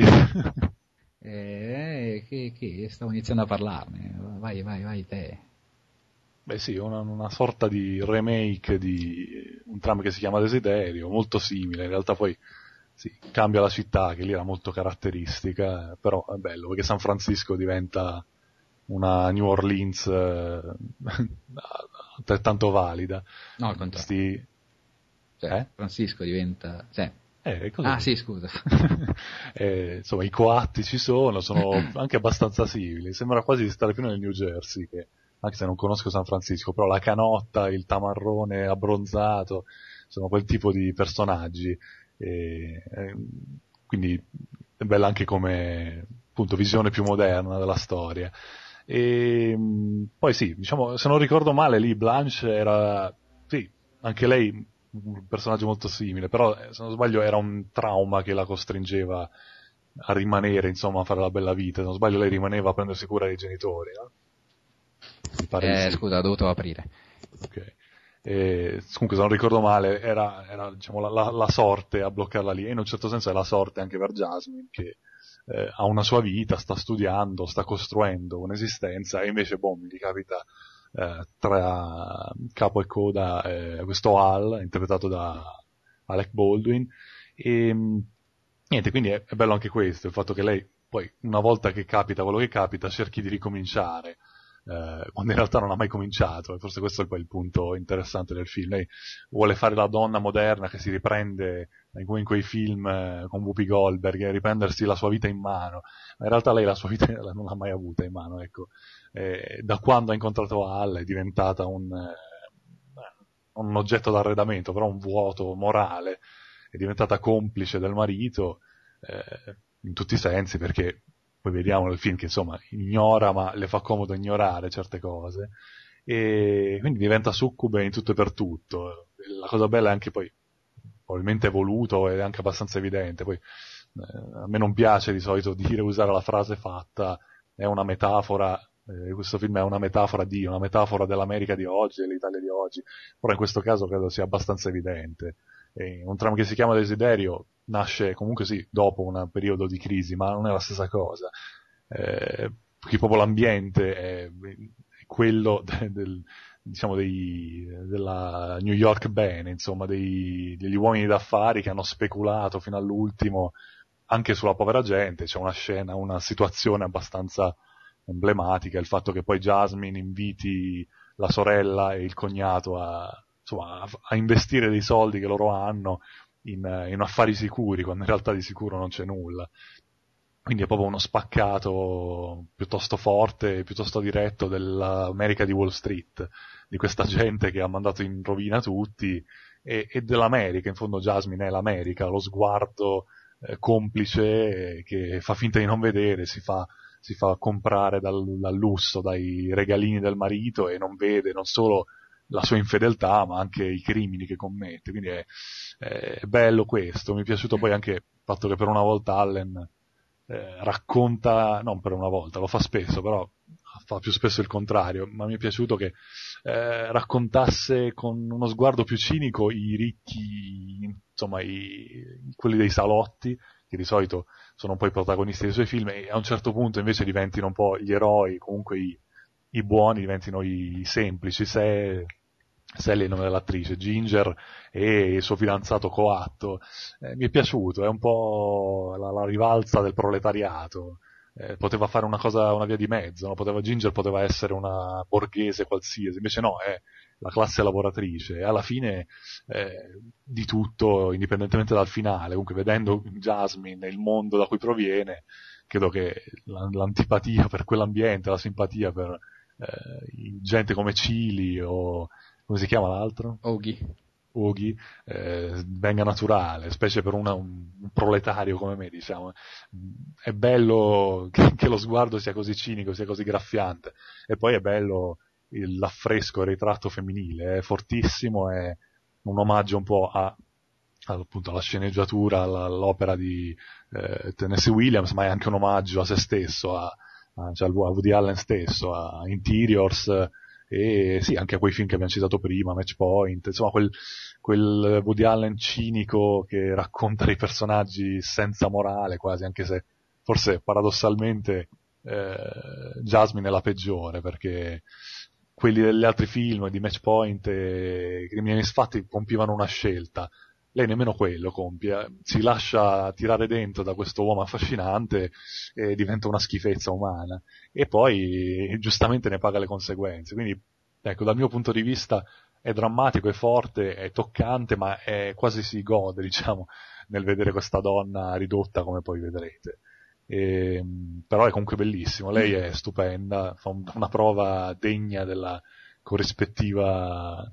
Che stavo iniziando a parlarne. Vai te. Beh sì, una sorta di remake di Un tram che si chiama Desiderio, molto simile, in realtà poi sì, cambia la città, che lì era molto caratteristica, però è bello, perché San Francisco diventa una New Orleans altrettanto valida. No, al contrario. San Francisco diventa... Così. Ah sì, scusa. Insomma, i coatti sono anche abbastanza simili, sembra quasi di stare più nel New Jersey, che, anche se non conosco San Francisco, però la canotta, il tamarrone abbronzato, sono quel tipo di personaggi, quindi è bella anche come appunto visione più moderna della storia. E poi sì, diciamo, se non ricordo male lì Blanche era sì, anche lei un personaggio molto simile, però se non sbaglio era un trauma che la costringeva a rimanere, insomma, a fare la bella vita. Se non sbaglio lei rimaneva a prendersi cura dei genitori, no? Mi pare di sì. Scusa, ho dovuto aprire. Ok. Comunque, se non ricordo male, era diciamo, la sorte a bloccarla lì, e in un certo senso è la sorte anche per Jasmine, che ha una sua vita, sta studiando, sta costruendo un'esistenza, e invece, boh, mi capita tra capo e coda questo Hal, interpretato da Alec Baldwin, e niente, quindi è bello anche questo, il fatto che lei, poi, una volta che capita quello che capita, cerchi di ricominciare, quando in realtà non ha mai cominciato, e forse questo è poi il punto interessante del film. Lei vuole fare la donna moderna che si riprende come in quei film con Whoopi Goldberg, e riprendersi la sua vita in mano, ma in realtà lei la sua vita non l'ha mai avuta in mano, ecco. Da quando ha incontrato Hal è diventata un oggetto d'arredamento, però un vuoto morale, è diventata complice del marito in tutti i sensi, perché poi vediamo nel film che insomma ignora, ma le fa comodo ignorare certe cose, e quindi diventa succube in tutto e per tutto. La cosa bella è anche poi, probabilmente è voluto ed è anche abbastanza evidente, poi a me non piace di solito usare la frase fatta, è una metafora, questo film è una metafora dell'America di oggi, dell'Italia di oggi, però in questo caso credo sia abbastanza evidente. Un dramma che si chiama Desiderio nasce comunque sì, dopo un periodo di crisi, ma non è la stessa cosa. Perché proprio l'ambiente è quello diciamo della New York bene, insomma, degli uomini d'affari che hanno speculato fino all'ultimo anche sulla povera gente. C'è una scena, una situazione abbastanza emblematica, il fatto che poi Jasmine inviti la sorella e il cognato insomma, a investire dei soldi che loro hanno in affari sicuri, quando in realtà di sicuro non c'è nulla. Quindi è proprio uno spaccato piuttosto forte, piuttosto diretto dell'America di Wall Street, di questa gente che ha mandato in rovina tutti, e dell'America. In fondo Jasmine è l'America, lo sguardo complice che fa finta di non vedere, si fa comprare dal lusso, dai regalini del marito, e non vede non solo la sua infedeltà, ma anche i crimini che commette. Quindi è bello questo. Mi è piaciuto poi anche il fatto che per una volta Allen racconta, non per una volta, lo fa spesso, però fa più spesso il contrario, ma mi è piaciuto che raccontasse con uno sguardo più cinico i ricchi, insomma quelli dei salotti, che di solito sono poi i protagonisti dei suoi film, e a un certo punto invece diventino un po' gli eroi, comunque i buoni diventino i semplici. Sally è il nome dell'attrice, Ginger, e il suo fidanzato coatto. Mi è piaciuto, è un po' la rivalsa del proletariato. Poteva fare una via di mezzo, no? Ginger poteva essere una borghese qualsiasi, invece no, è la classe lavoratrice, e alla fine di tutto, indipendentemente dal finale, comunque vedendo Jasmine e il mondo da cui proviene, credo che l'antipatia per quell'ambiente, la simpatia per gente come Chili, o come si chiama l'altro? Oghi, venga naturale, specie per un proletario come me, diciamo. È bello che lo sguardo sia così cinico, sia così graffiante, e poi è bello l'affresco, il ritratto femminile, è fortissimo, è un omaggio un po' appunto alla sceneggiatura, all'opera di Tennessee Williams, ma è anche un omaggio a se stesso, cioè a Woody Allen stesso, a Interiors, e sì, anche a quei film che abbiamo citato prima, Match Point, insomma quel Woody Allen cinico che racconta dei personaggi senza morale quasi, anche se forse paradossalmente Jasmine è la peggiore, perché quelli degli altri film di Match Point e Crimini Misfatti compivano una scelta. Lei nemmeno quello compie, si lascia tirare dentro da questo uomo affascinante e diventa una schifezza umana, e poi giustamente ne paga le conseguenze. Quindi ecco, dal mio punto di vista è drammatico, è forte, è toccante, ma quasi si gode, diciamo, nel vedere questa donna ridotta, come poi vedrete. Però è comunque bellissimo, lei è stupenda, fa una prova degna della corrispettiva,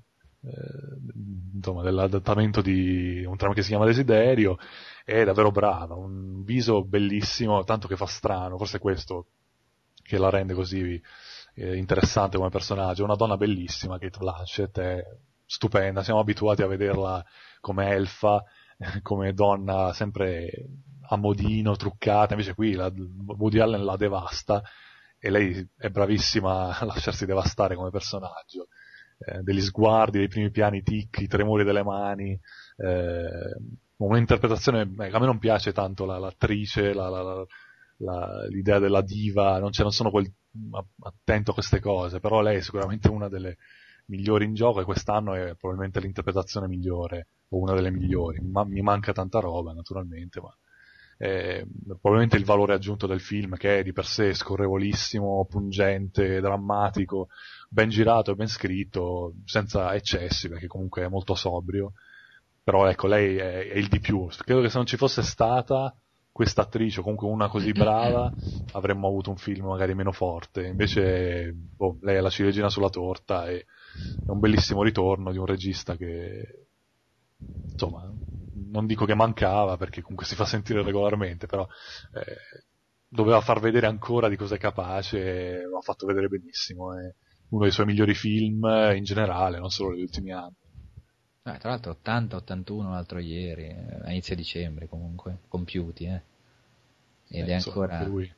insomma, dell'adattamento di un dramma che si chiama Desiderio. È davvero brava, un viso bellissimo, tanto che fa strano, forse è questo che la rende così interessante come personaggio. È una donna bellissima, Kate Blanchett, stupenda, siamo abituati a vederla come elfa, come donna sempre a modino, truccata, invece qui Woody Allen la devasta e lei è bravissima a lasciarsi devastare come personaggio. Degli sguardi, dei primi piani ticchi, i tremori delle mani, un'interpretazione, a me non piace tanto l'attrice, l'idea della diva, non sono attento a queste cose, però lei è sicuramente una delle migliori in gioco e quest'anno è probabilmente l'interpretazione migliore, o una delle migliori. Mi manca tanta roba, naturalmente, ma probabilmente il valore aggiunto del film, che è di per sé scorrevolissimo, pungente, drammatico, ben girato e ben scritto, senza eccessi, perché comunque è molto sobrio. Però ecco, lei è il di più. Credo che se non ci fosse stata questa attrice, o comunque una così brava, avremmo avuto un film magari meno forte. Invece, lei è la ciliegina sulla torta e è un bellissimo ritorno di un regista che, insomma, non dico che mancava, perché comunque si fa sentire regolarmente, però doveva far vedere ancora di cosa è capace, lo ha fatto vedere benissimo. È uno dei suoi migliori film in generale, non solo negli ultimi anni. Tra l'altro 80-81 l'altro ieri, a inizio dicembre comunque, compiuti, ed è ancora... Anche lui.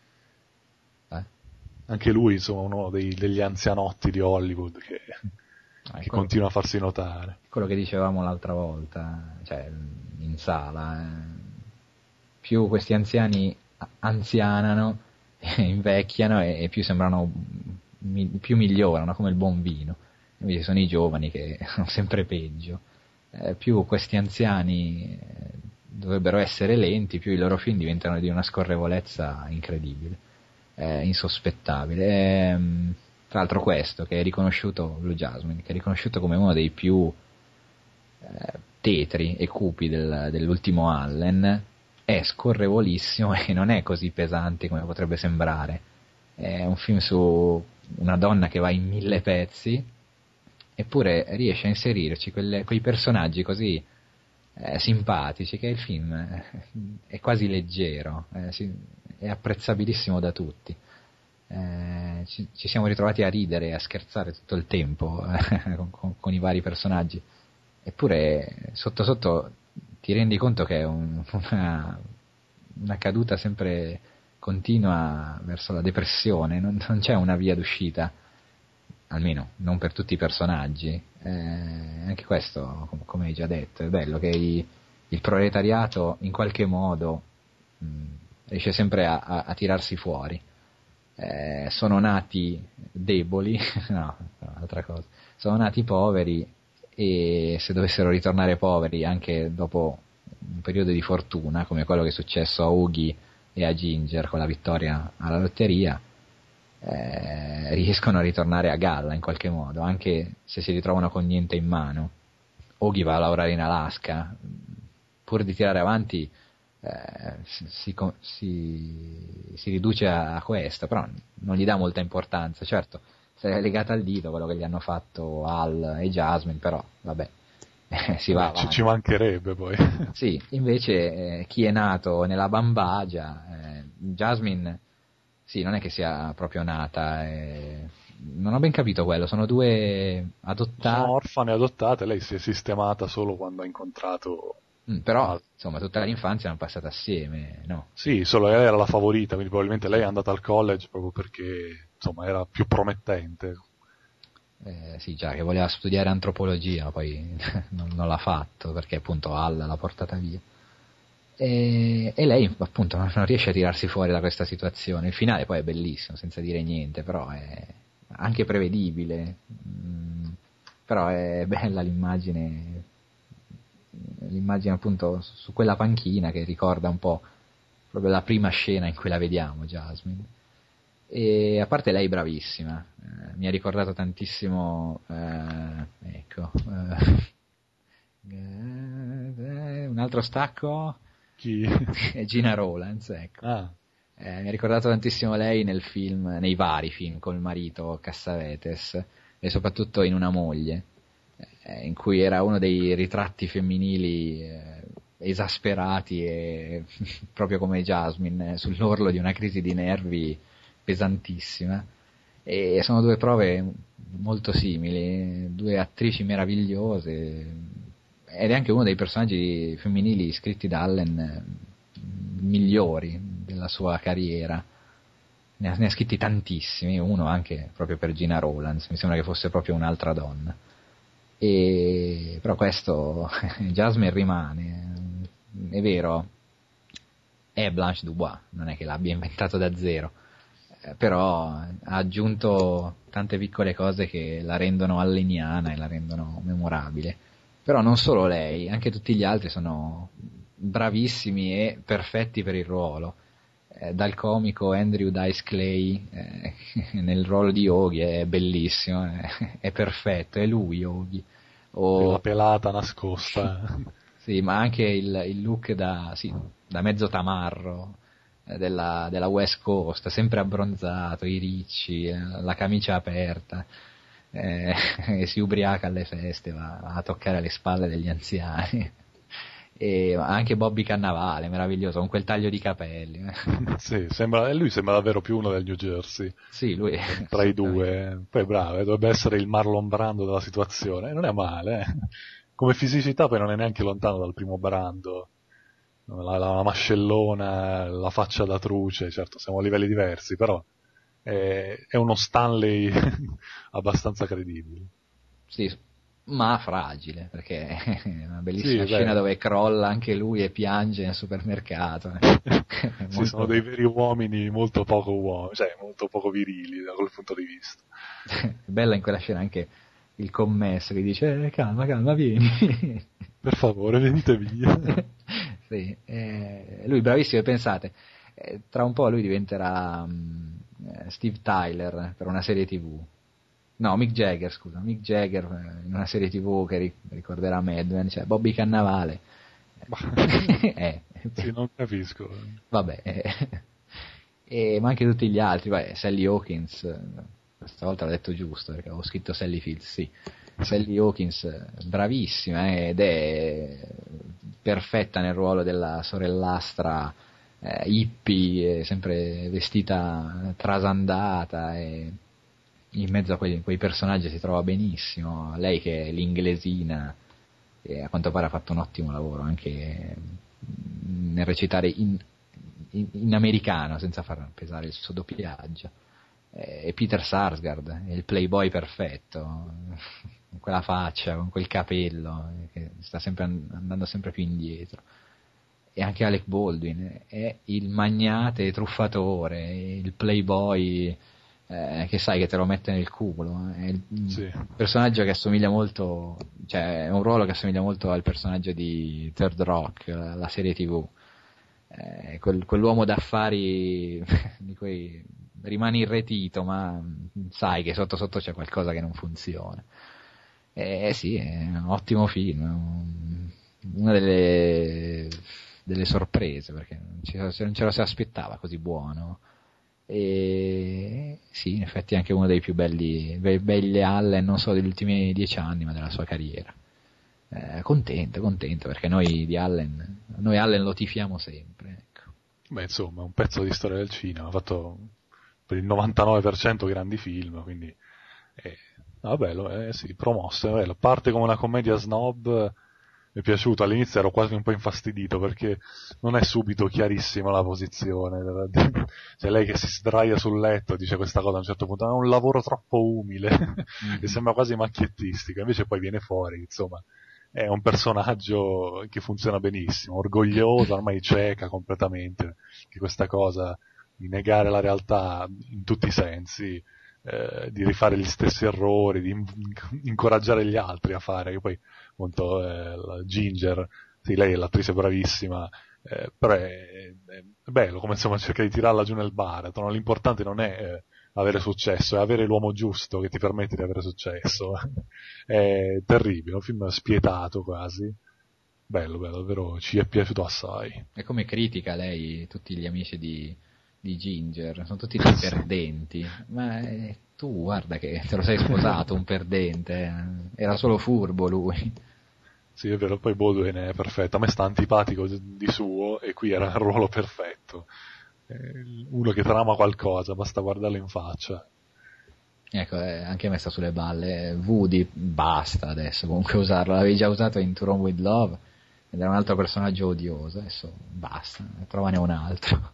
Anche lui, insomma, uno degli anzianotti di Hollywood che continua a farsi notare. Quello che dicevamo l'altra volta, cioè in sala, più questi anziani anzianano, invecchiano e più sembrano, più migliorano, come il buon vino. Invece sono i giovani che sono sempre peggio. Più questi anziani dovrebbero essere lenti, più i loro film diventano di una scorrevolezza incredibile, insospettabile. Tra l'altro questo, che è riconosciuto, Blue Jasmine, che è riconosciuto come uno dei più tetri e cupi dell'ultimo Allen, è scorrevolissimo e non è così pesante come potrebbe sembrare. È un film su una donna che va in 1000 pezzi, eppure riesce a inserirci quei personaggi così simpatici che il film è quasi leggero, è apprezzabilissimo da tutti. Ci siamo ritrovati a ridere e a scherzare tutto il tempo con i vari personaggi, eppure sotto sotto ti rendi conto che è una caduta sempre continua verso la depressione, non c'è una via d'uscita, almeno non per tutti i personaggi. Anche questo, come hai già detto, è bello che il proletariato in qualche modo riesce sempre a tirarsi fuori. Sono nati deboli, no, altra cosa, sono nati poveri, e se dovessero ritornare poveri anche dopo un periodo di fortuna, come quello che è successo a Oogie e a Ginger con la vittoria alla lotteria, riescono a ritornare a galla in qualche modo, anche se si ritrovano con niente in mano. Oogie va a lavorare in Alaska, pur di tirare avanti si riduce a questo, però non gli dà molta importanza. Certo, se è legata al dito quello che gli hanno fatto Al e Jasmine, però vabbè, si va avanti. Ci mancherebbe poi. Sì, invece chi è nato nella Bambagia, Jasmine, sì, non è che sia proprio nata, non ho ben capito quello, sono due adottate. Sono orfane adottate, lei si è sistemata solo quando ha incontrato... Però, insomma, tutta l'infanzia l'hanno passata assieme, no? Sì, solo lei era la favorita, quindi probabilmente lei è andata al college proprio perché, insomma, era più promettente. Sì, già, che voleva studiare antropologia, poi non l'ha fatto, perché appunto Al l'ha portata via. E lei, appunto, non riesce a tirarsi fuori da questa situazione. Il finale poi è bellissimo, senza dire niente, però è anche prevedibile. Però è bella l'immagine appunto su quella panchina, che ricorda un po' proprio la prima scena in cui la vediamo, Jasmine. E a parte lei bravissima, mi ha ricordato tantissimo un altro stacco. Chi? Gina Rowlands, ecco. Mi ha ricordato tantissimo lei nei vari film col marito Cassavetes, e soprattutto in Una moglie, in cui era uno dei ritratti femminili esasperati e proprio come Jasmine, sull'orlo di una crisi di nervi pesantissima. E sono due prove molto simili, due attrici meravigliose, ed è anche uno dei personaggi femminili scritti da Allen migliori della sua carriera. Ne ha scritti tantissimi, uno anche proprio per Gina Rowlands, mi sembra che fosse proprio un'altra donna. Però questo, Jasmine rimane, è vero, è Blanche Dubois, non è che l'abbia inventato da zero, però ha aggiunto tante piccole cose che la rendono alleniana e la rendono memorabile. Però non solo lei, anche tutti gli altri sono bravissimi e perfetti per il ruolo. Dal comico Andrew Dice Clay nel ruolo di Yogi è bellissimo, è perfetto, è lui Yogi. La pelata nascosta. Sì, ma anche il look da mezzo tamarro della West Coast, sempre abbronzato, i ricci, la camicia aperta, e si ubriaca alle feste, va a toccare le spalle degli anziani. E anche Bobby Cannavale, meraviglioso, con quel taglio di capelli. Sì, lui sembra davvero più uno del New Jersey. Sì, lui tra i due. Poi bravo, dovrebbe essere il Marlon Brando della situazione. Non è male, Come fisicità poi non è neanche lontano dal primo Brando. La mascellona, la faccia da truce, certo siamo a livelli diversi, però è uno Stanley abbastanza credibile. sì, ma fragile, perché è una bellissima Sì, scena dove crolla anche lui e piange nel supermercato. Sì, sono dei veri uomini molto poco uomini, cioè molto poco virili da quel punto di vista. Bella in quella scena anche il commesso che dice calma, vieni. Per favore, venite via. Sì, lui bravissimo, e pensate, tra un po' lui diventerà Steve Tyler per una serie TV. No, Mick Jagger in una serie TV che ricorderà Mad Men, cioè Bobby Cannavale. Sì, non capisco. Vabbè, ma anche tutti gli altri, Sally Hawkins, questa volta l'ho detto giusto perché avevo scritto Sally Fields, sì. Sally Hawkins, bravissima, ed è perfetta nel ruolo della sorellastra hippie, sempre vestita trasandata, e in mezzo a quei personaggi si trova benissimo. Lei che è l'inglesina, e a quanto pare ha fatto un ottimo lavoro anche nel recitare in americano senza far pesare il suo doppiaggio. E Peter Sarsgaard è il playboy perfetto, con quella faccia, con quel capello che sta sempre andando sempre più indietro. E anche Alec Baldwin è il magnate truffatore, il playboy che sai che te lo mette nel culo. È il personaggio che assomiglia molto, cioè è un ruolo che assomiglia molto al personaggio di Third Rock, la serie TV. Quell'uomo d'affari di cui rimani irretito, ma sai che sotto sotto c'è qualcosa che non funziona. Sì, è un ottimo film, una delle sorprese, perché non ce lo si aspettava così buono. E sì, in effetti è anche uno dei più belli Allen, non solo degli ultimi 10 anni, ma della sua carriera. Contento, perché noi Allen lo tifiamo sempre, ecco. Beh, insomma, un pezzo di storia del cinema, ha fatto per il 99% grandi film, quindi bello, sì, promosso, è bello. Parte come una commedia snob, mi è piaciuto, all'inizio ero quasi un po' infastidito perché non è subito chiarissima la posizione, cioè lei che si sdraia sul letto dice questa cosa a un certo punto, è un lavoro troppo umile, e sembra quasi macchiettistica, invece poi viene fuori, insomma, è un personaggio che funziona benissimo, orgogliosa, ormai cieca completamente, che questa cosa di negare la realtà in tutti i sensi, di rifare gli stessi errori, di incoraggiare gli altri a fare, che poi appunto la Ginger, sì, lei è l'attrice bravissima, però è bello come insomma cerca di tirarla giù nel baratro, l'importante non è avere successo, è avere l'uomo giusto che ti permette di avere successo. È terribile, un film spietato quasi, bello, davvero ci è piaciuto assai. E come critica lei tutti gli amici di Ginger, sono tutti dei perdenti, ma tu guarda che te lo sei sposato un perdente, era solo furbo lui. Sì, è vero, poi Baldwin è perfetto, a me sta antipatico di suo e qui era il ruolo perfetto, uno che trama qualcosa, basta guardarlo in faccia. Ecco, anche a me sta sulle balle. Woody, basta adesso comunque usarlo, l'avevi già usato in To Rome With Love, ed era un altro personaggio odioso, adesso basta, trovane un altro.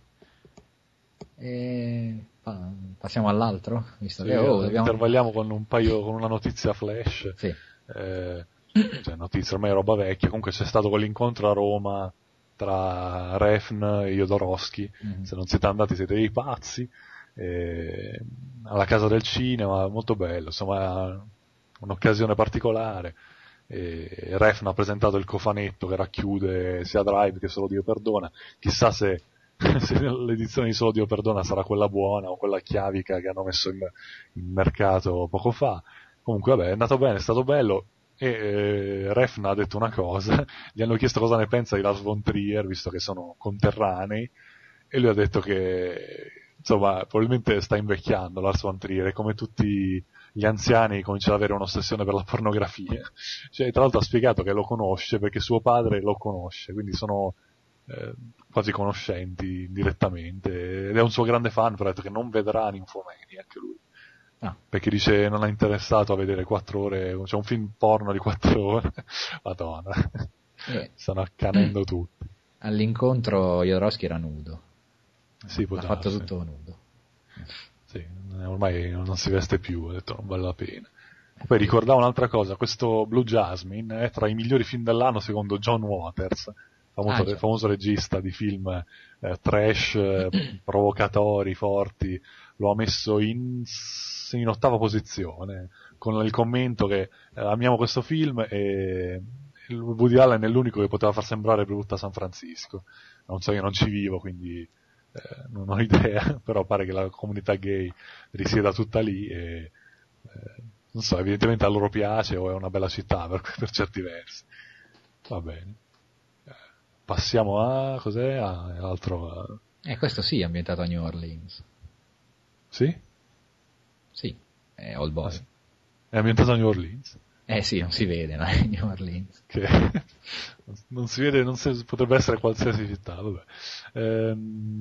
E passiamo all'altro, visto che intervalliamo con con una notizia flash. Sì. Cioè, notizia ormai è roba vecchia. Comunque c'è stato quell'incontro a Roma tra Refn e Jodorowsky. Se non siete andati siete dei pazzi. Alla Casa del Cinema, molto bello, insomma, un'occasione particolare. Refn ha presentato il cofanetto che racchiude sia Drive che Solo Dio Perdona. Chissà se l'edizione di Solo Dio Perdona sarà quella buona o quella chiavica che hanno messo in mercato poco fa. Comunque vabbè, è andato bene, è stato bello. E Refn ha detto una cosa, gli hanno chiesto cosa ne pensa di Lars von Trier, visto che sono conterranei, e lui ha detto che insomma probabilmente sta invecchiando Lars von Trier, e come tutti gli anziani comincia ad avere un'ossessione per la pornografia. Cioè, tra l'altro ha spiegato che lo conosce perché suo padre lo conosce, quindi sono quasi conoscenti direttamente, ed è un suo grande fan, però ha detto che non vedrà Nymphomaniac lui. Perché dice non è interessato a vedere 4 ore, cioè un film porno di 4 ore. Madonna, stanno accanendo tutti. All'incontro Jodorowsky era nudo. Sì, l'ha fatto tutto nudo. Sì, ormai non si veste più, ha detto non vale la pena. Poi ricordavo un'altra cosa, questo Blue Jasmine è tra i migliori film dell'anno secondo John Waters, famoso regista di film trash, provocatori, forti. Lo ha messo in 8ª posizione, con il commento che amiamo questo film e Woody Allen è l'unico che poteva far sembrare brutta San Francisco. Non so, io non ci vivo, quindi non ho idea, però pare che la comunità gay risieda tutta lì e non so, evidentemente a loro piace o è una bella città per certi versi. Va bene. Passiamo a cos'è? Altro. Questo sì, è ambientato a New Orleans. Sì? Sì, è Old Boy. Sì. È ambientato a New Orleans? Sì, non si vede, ma è New Orleans. Che non si vede, potrebbe essere qualsiasi città, vabbè.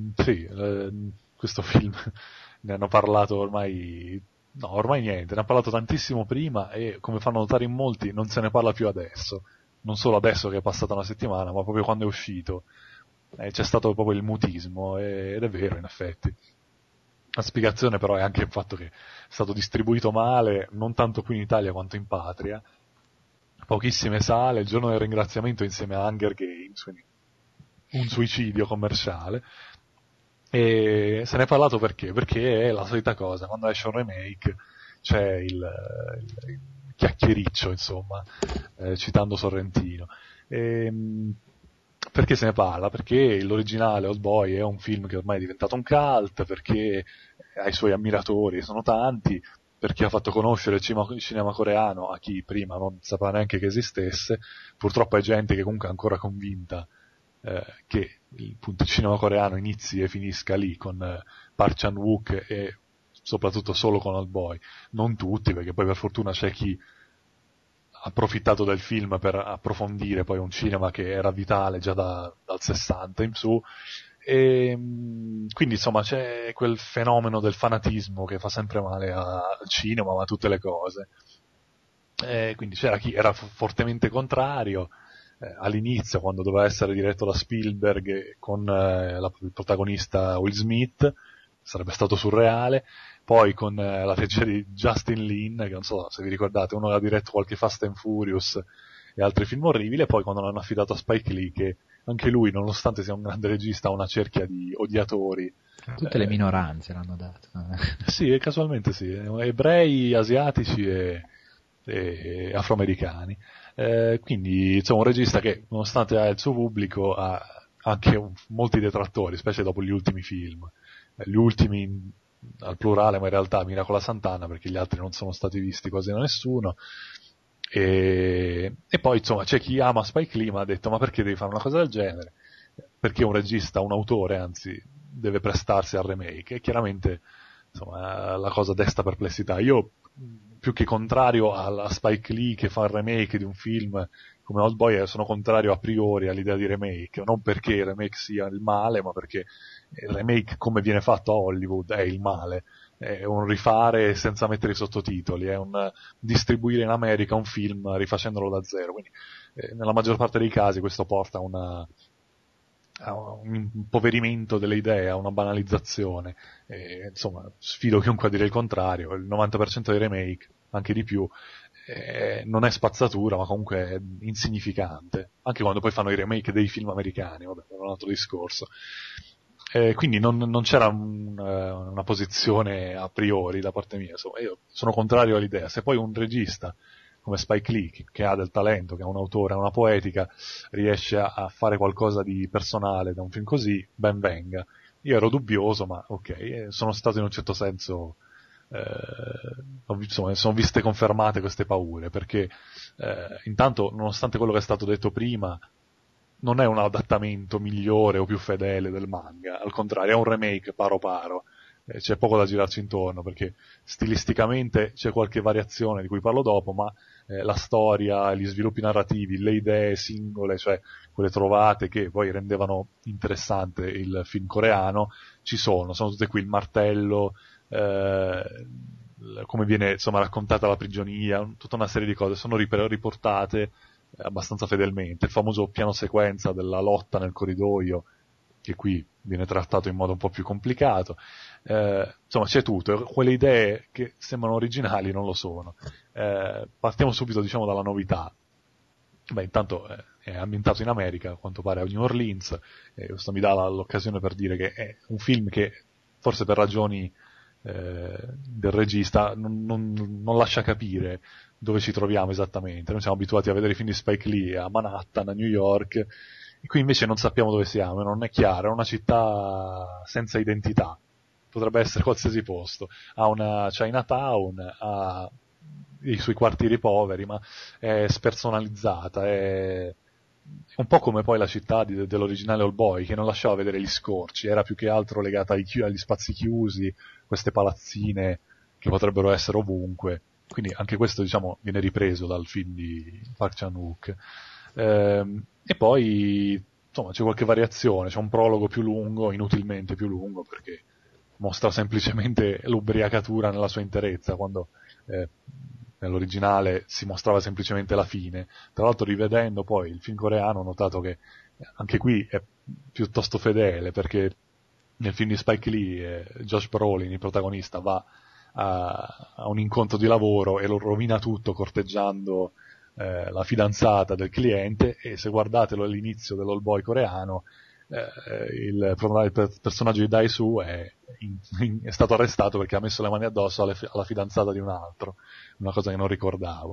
Questo film ne hanno parlato ormai niente, ne hanno parlato tantissimo prima e come fanno notare in molti non se ne parla più adesso. Non solo adesso che è passata una settimana, ma proprio quando è uscito. C'è stato proprio il mutismo, ed è vero in effetti. La spiegazione però è anche il fatto che è stato distribuito male, non tanto qui in Italia quanto in patria, pochissime sale, il giorno del ringraziamento insieme a Hunger Games, quindi un suicidio commerciale, e se ne è parlato perché? Perché è la solita cosa, quando esce un remake c'è il chiacchiericcio, insomma, citando Sorrentino. Perché se ne parla? Perché l'originale Old Boy è un film che ormai è diventato un cult, perché ha i suoi ammiratori, sono tanti, perché ha fatto conoscere il cinema coreano a chi prima non sapeva neanche che esistesse. Purtroppo è gente che comunque è ancora convinta che il cinema coreano inizi e finisca lì con Park Chan-wook e soprattutto solo con Old Boy. Non tutti, perché poi per fortuna c'è chi ha approfittato del film per approfondire poi un cinema che era vitale già dal 60 in su, e quindi insomma c'è quel fenomeno del fanatismo che fa sempre male al cinema, ma a tutte le cose. Quindi c'era chi era fortemente contrario all'inizio, quando doveva essere diretto da Spielberg con il protagonista Will Smith, sarebbe stato surreale. Poi con la regia di Justin Lin, che non so se vi ricordate, uno ha diretto qualche Fast and Furious e altri film orribili, e poi quando l'hanno affidato a Spike Lee, che anche lui, nonostante sia un grande regista, ha una cerchia di odiatori. Tutte le minoranze l'hanno dato. Sì, casualmente sì, ebrei, asiatici e afroamericani. Quindi insomma un regista che, nonostante ha il suo pubblico, ha anche molti detrattori, specie dopo gli ultimi film. Gli ultimi al plurale, ma in realtà Miracola Sant'Anna, perché gli altri non sono stati visti quasi da nessuno. E poi insomma c'è chi ama Spike Lee ma ha detto: ma perché devi fare una cosa del genere? Perché un regista, un autore anzi, deve prestarsi al remake, e chiaramente insomma la cosa desta perplessità. Io più che contrario a Spike Lee che fa il remake di un film come Old Boy, sono contrario a priori all'idea di remake, non perché il remake sia il male, ma perché il remake come viene fatto a Hollywood è il male. è un rifare senza mettere i sottotitoli, è un distribuire in America un film rifacendolo da zero, quindi nella maggior parte dei casi questo porta a un impoverimento delle idee, a una banalizzazione, insomma sfido chiunque a dire il contrario. Il 90% dei remake, anche di più, non è spazzatura, ma comunque è insignificante, anche quando poi fanno i remake dei film americani, vabbè, è un altro discorso. Quindi non c'era una posizione a priori da parte mia, insomma, io sono contrario all'idea. Se poi un regista come Spike Lee, che ha del talento, che ha un autore, ha una poetica, riesce a fare qualcosa di personale da un film così, ben venga. Io ero dubbioso, ma ok, sono stato in un certo senso, insomma, sono viste confermate queste paure, perché intanto, nonostante quello che è stato detto prima, non è un adattamento migliore o più fedele del manga, al contrario, è un remake paro paro. C'è poco da girarci intorno, perché stilisticamente c'è qualche variazione di cui parlo dopo, ma la storia, gli sviluppi narrativi, le idee singole, cioè quelle trovate che poi rendevano interessante il film coreano, sono tutte qui: il martello, come viene insomma raccontata la prigionia, tutta una serie di cose sono riportate abbastanza fedelmente. Il famoso piano sequenza della lotta nel corridoio, che qui viene trattato in modo un po' più complicato, insomma c'è tutto. Quelle idee che sembrano originali non lo sono. Partiamo subito, diciamo, dalla novità. Beh, intanto è ambientato in America, a quanto pare a New Orleans, questo mi dà l'occasione per dire che è un film che, forse per ragioni del regista, non lascia capire dove ci troviamo esattamente. Noi siamo abituati a vedere i film di Spike Lee a Manhattan, a New York, e qui invece non sappiamo dove siamo, non è chiaro, è una città senza identità, potrebbe essere qualsiasi posto, ha una Chinatown, ha i suoi quartieri poveri, ma è spersonalizzata, è un po' come poi la città dell'originale All Boy, che non lasciava vedere gli scorci, era più che altro legata agli spazi chiusi, queste palazzine che potrebbero essere ovunque. Quindi anche questo, diciamo, viene ripreso dal film di Park Chan-wook. E poi, insomma, c'è qualche variazione, c'è un prologo più lungo, inutilmente più lungo, perché mostra semplicemente l'ubriacatura nella sua interezza, quando nell'originale si mostrava semplicemente la fine. Tra l'altro, rivedendo poi il film coreano, ho notato che anche qui è piuttosto fedele, perché nel film di Spike Lee Josh Brolin, il protagonista, va a un incontro di lavoro e lo rovina tutto corteggiando la fidanzata del cliente, e se guardate all'inizio dell'All Boy coreano, il personaggio di Dai-Su è stato arrestato perché ha messo le mani addosso alla fidanzata di un altro, una cosa che non ricordavo.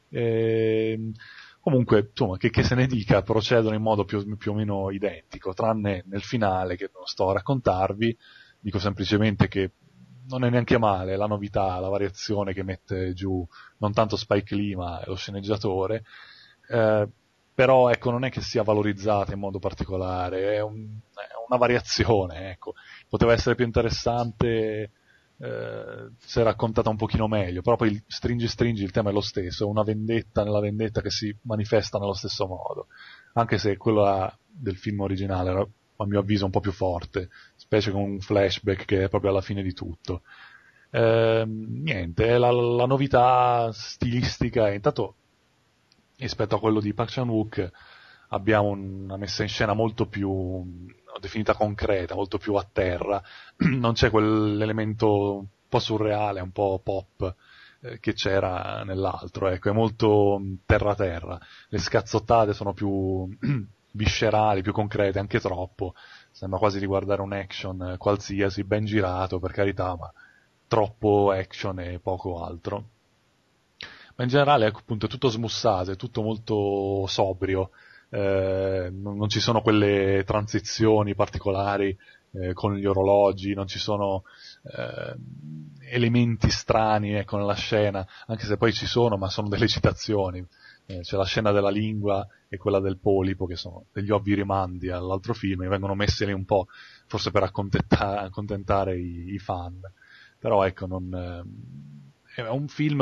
Comunque, insomma, che se ne dica, procedono in modo più o meno identico, tranne nel finale, che non sto a raccontarvi. Dico semplicemente che non è neanche male la novità, la variazione che mette giù non tanto Spike Lee ma lo sceneggiatore, però ecco, non è che sia valorizzata in modo particolare, è una variazione, ecco. Poteva essere più interessante se raccontata un pochino meglio, però poi stringi il tema è lo stesso, è una vendetta nella vendetta che si manifesta nello stesso modo, anche se quella del film originale era, a mio avviso, un po' più forte, specie con un flashback che è proprio alla fine di tutto. Niente, è la novità stilistica. Intanto, rispetto a quello di Park Chan-wook, abbiamo una messa in scena molto più definita concreta, molto più a terra. Non c'è quell'elemento un po' surreale, un po' pop che c'era nell'altro, ecco, è molto terra-terra. Le scazzottate sono più viscerali, più concrete, anche troppo. Sembra quasi di guardare un action qualsiasi, ben girato, per carità, ma troppo action e poco altro. Ma in generale, ecco, appunto, è tutto smussato, è tutto molto sobrio, non ci sono quelle transizioni particolari con gli orologi, non ci sono elementi strani, ecco, nella scena, anche se poi ci sono, ma sono delle citazioni. C'è la scena della lingua e quella del polipo, che sono degli ovvi rimandi all'altro film, e vengono messi lì un po', forse per accontentare i fan. Però ecco, è un film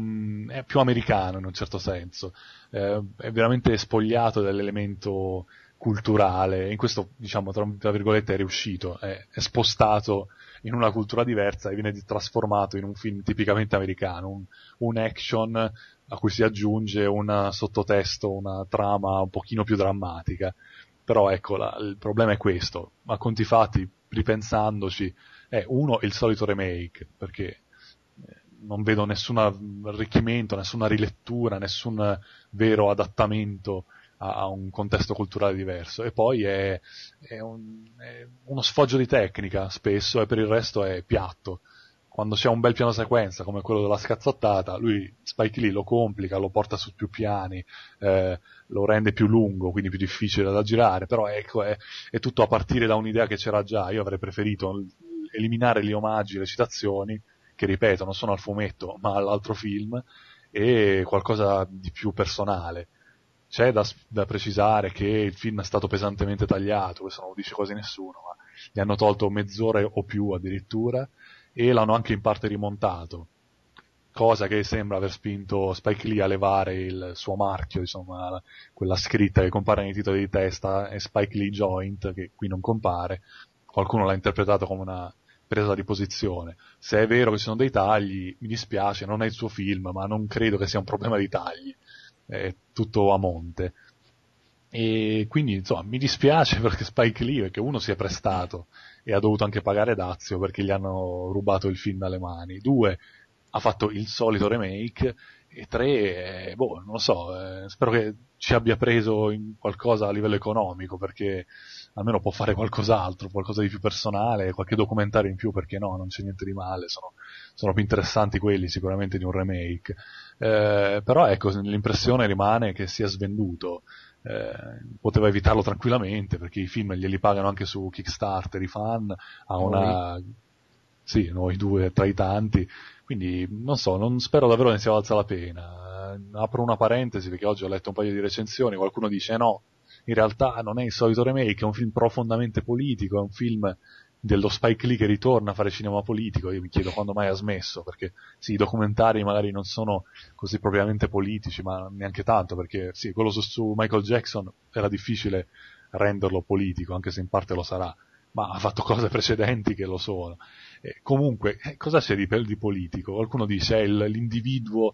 più americano in un certo senso, è veramente spogliato dell'elemento culturale, in questo, diciamo, tra virgolette è riuscito, è spostato in una cultura diversa e viene trasformato in un film tipicamente americano, un action a cui si aggiunge un sottotesto, una trama un pochino più drammatica. Però ecco, il problema è questo, a conti fatti, ripensandoci, è uno il solito remake, perché non vedo nessun arricchimento, nessuna rilettura, nessun vero adattamento a un contesto culturale diverso, e poi è uno sfoggio di tecnica spesso, e per il resto è piatto. Quando c'è un bel piano sequenza come quello della scazzottata, Spike Lee lo complica, lo porta su più piani, lo rende più lungo, quindi più difficile da girare, però ecco, è tutto a partire da un'idea che c'era già. Io avrei preferito eliminare gli omaggi, le citazioni, che ripeto non sono al fumetto ma all'altro film, e qualcosa di più personale. C'è da precisare che il film è stato pesantemente tagliato, questo non lo dice quasi nessuno, ma gli hanno tolto mezz'ora o più addirittura, e l'hanno anche in parte rimontato, cosa che sembra aver spinto Spike Lee a levare il suo marchio, insomma, quella scritta che compare nei titoli di testa, è Spike Lee Joint, che qui non compare. Qualcuno l'ha interpretato come una presa di posizione. Se è vero che ci sono dei tagli, mi dispiace, non è il suo film, ma non credo che sia un problema di tagli, è tutto a monte. E quindi, insomma, mi dispiace perché Spike Lee, perché uno si è prestato e ha dovuto anche pagare dazio perché gli hanno rubato il film dalle mani. Due, ha fatto il solito remake. E tre, non lo so, spero che ci abbia preso in qualcosa a livello economico, perché almeno può fare qualcos'altro, qualcosa di più personale, qualche documentario in più, perché no, non c'è niente di male, sono più interessanti quelli sicuramente di un remake. Però ecco, l'impressione rimane che sia svenduto. Poteva evitarlo tranquillamente, perché i film glieli pagano anche su Kickstarter i fan, sì, noi due tra i tanti, quindi non so, non spero davvero ne sia valsa la pena. Apro una parentesi perché oggi ho letto un paio di recensioni, qualcuno dice no, in realtà non è il solito remake, è un film profondamente politico, è un film dello Spike Lee che ritorna a fare cinema politico. Io mi chiedo quando mai ha smesso, perché sì, i documentari magari non sono così propriamente politici, ma neanche tanto, perché sì, quello su Michael Jackson era difficile renderlo politico, anche se in parte lo sarà, ma ha fatto cose precedenti che lo sono. Comunque, cosa c'è di politico? Qualcuno dice l'individuo,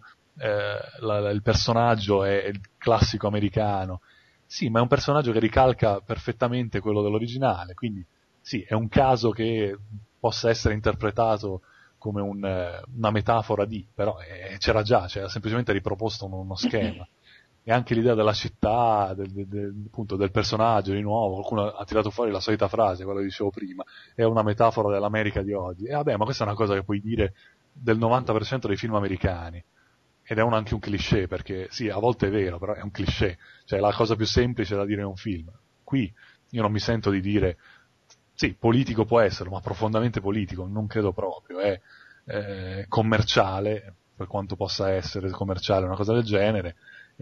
il personaggio è il classico americano. Sì, ma è un personaggio che ricalca perfettamente quello dell'originale, quindi sì, è un caso che possa essere interpretato come una metafora però c'era già, c'era semplicemente riproposto uno schema. E anche l'idea della città, appunto del personaggio di nuovo, qualcuno ha tirato fuori la solita frase, quella che dicevo prima, è una metafora dell'America di oggi. E vabbè, ma questa è una cosa che puoi dire del 90% dei film americani, ed è anche un cliché, perché sì, a volte è vero, però è un cliché, cioè la cosa più semplice da dire in un film. Qui io non mi sento di dire, sì, politico può essere, ma profondamente politico non credo proprio, è commerciale, per quanto possa essere commerciale una cosa del genere,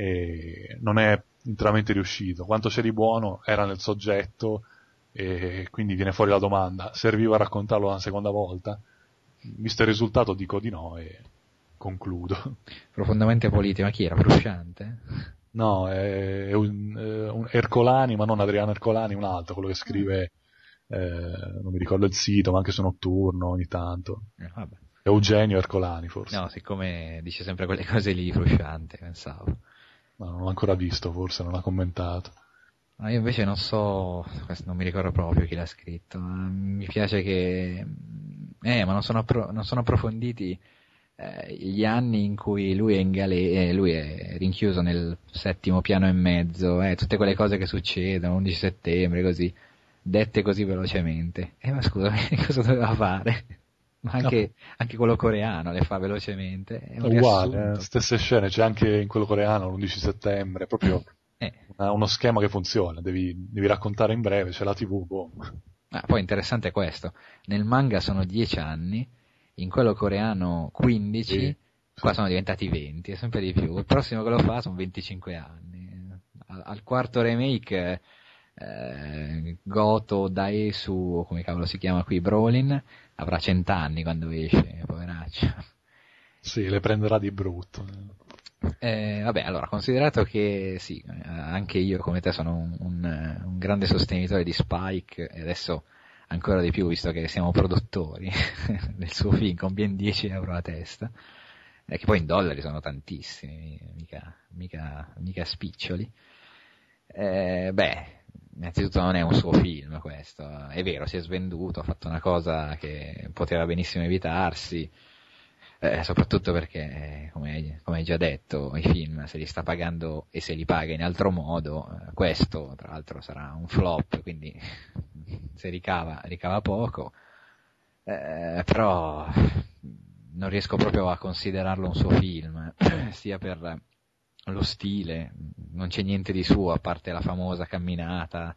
e non è interamente riuscito. Quanto c'è di buono era nel soggetto, e quindi viene fuori la domanda: serviva a raccontarlo una seconda volta? Visto il risultato dico di no e concludo. Profondamente politico, ma chi era? Frusciante? No, è un Ercolani, ma non Adriano Ercolani, un altro, quello che scrive, non mi ricordo il sito, ma anche su Notturno ogni tanto. Vabbè. Eugenio Ercolani, forse. No, siccome dice sempre quelle cose lì, Frusciante, pensavo. No, non l'ho ancora visto, forse non ha commentato. No, io invece non so, non mi ricordo proprio chi l'ha scritto, ma mi piace che... ma non sono approfonditi gli anni in cui lui è lui è rinchiuso nel 7° piano e mezzo, tutte quelle cose che succedono, 11 settembre, così, dette così velocemente. Ma scusa, cosa doveva fare? Ma anche quello coreano le fa velocemente. È uguale, stesse scene, c'è anche in quello coreano l'11 settembre, proprio uno schema che funziona, devi raccontare in breve, c'è la TV, boom. Poi interessante è questo, nel manga sono 10 anni, in quello coreano 15, sì. Qua sono diventati 20, è sempre di più. Il prossimo che lo fa sono 25 anni. Al quarto remake Goto Daesu, come cavolo si chiama qui, Brolin, avrà 100 anni quando esce, poveraccio. Sì, le prenderà di brutto. Vabbè, allora, considerato che sì, anche io come te sono un grande sostenitore di Spike, e adesso ancora di più, visto che siamo produttori del suo film con ben 10 euro a testa, che poi in dollari sono tantissimi, mica spiccioli. Beh, innanzitutto non è un suo film questo, è vero, si è svenduto, ha fatto una cosa che poteva benissimo evitarsi, soprattutto perché, come hai già detto, i film se li sta pagando e se li paga in altro modo, questo tra l'altro sarà un flop, quindi se ricava poco, però non riesco proprio a considerarlo un suo film, sia per lo stile, non c'è niente di suo a parte la famosa camminata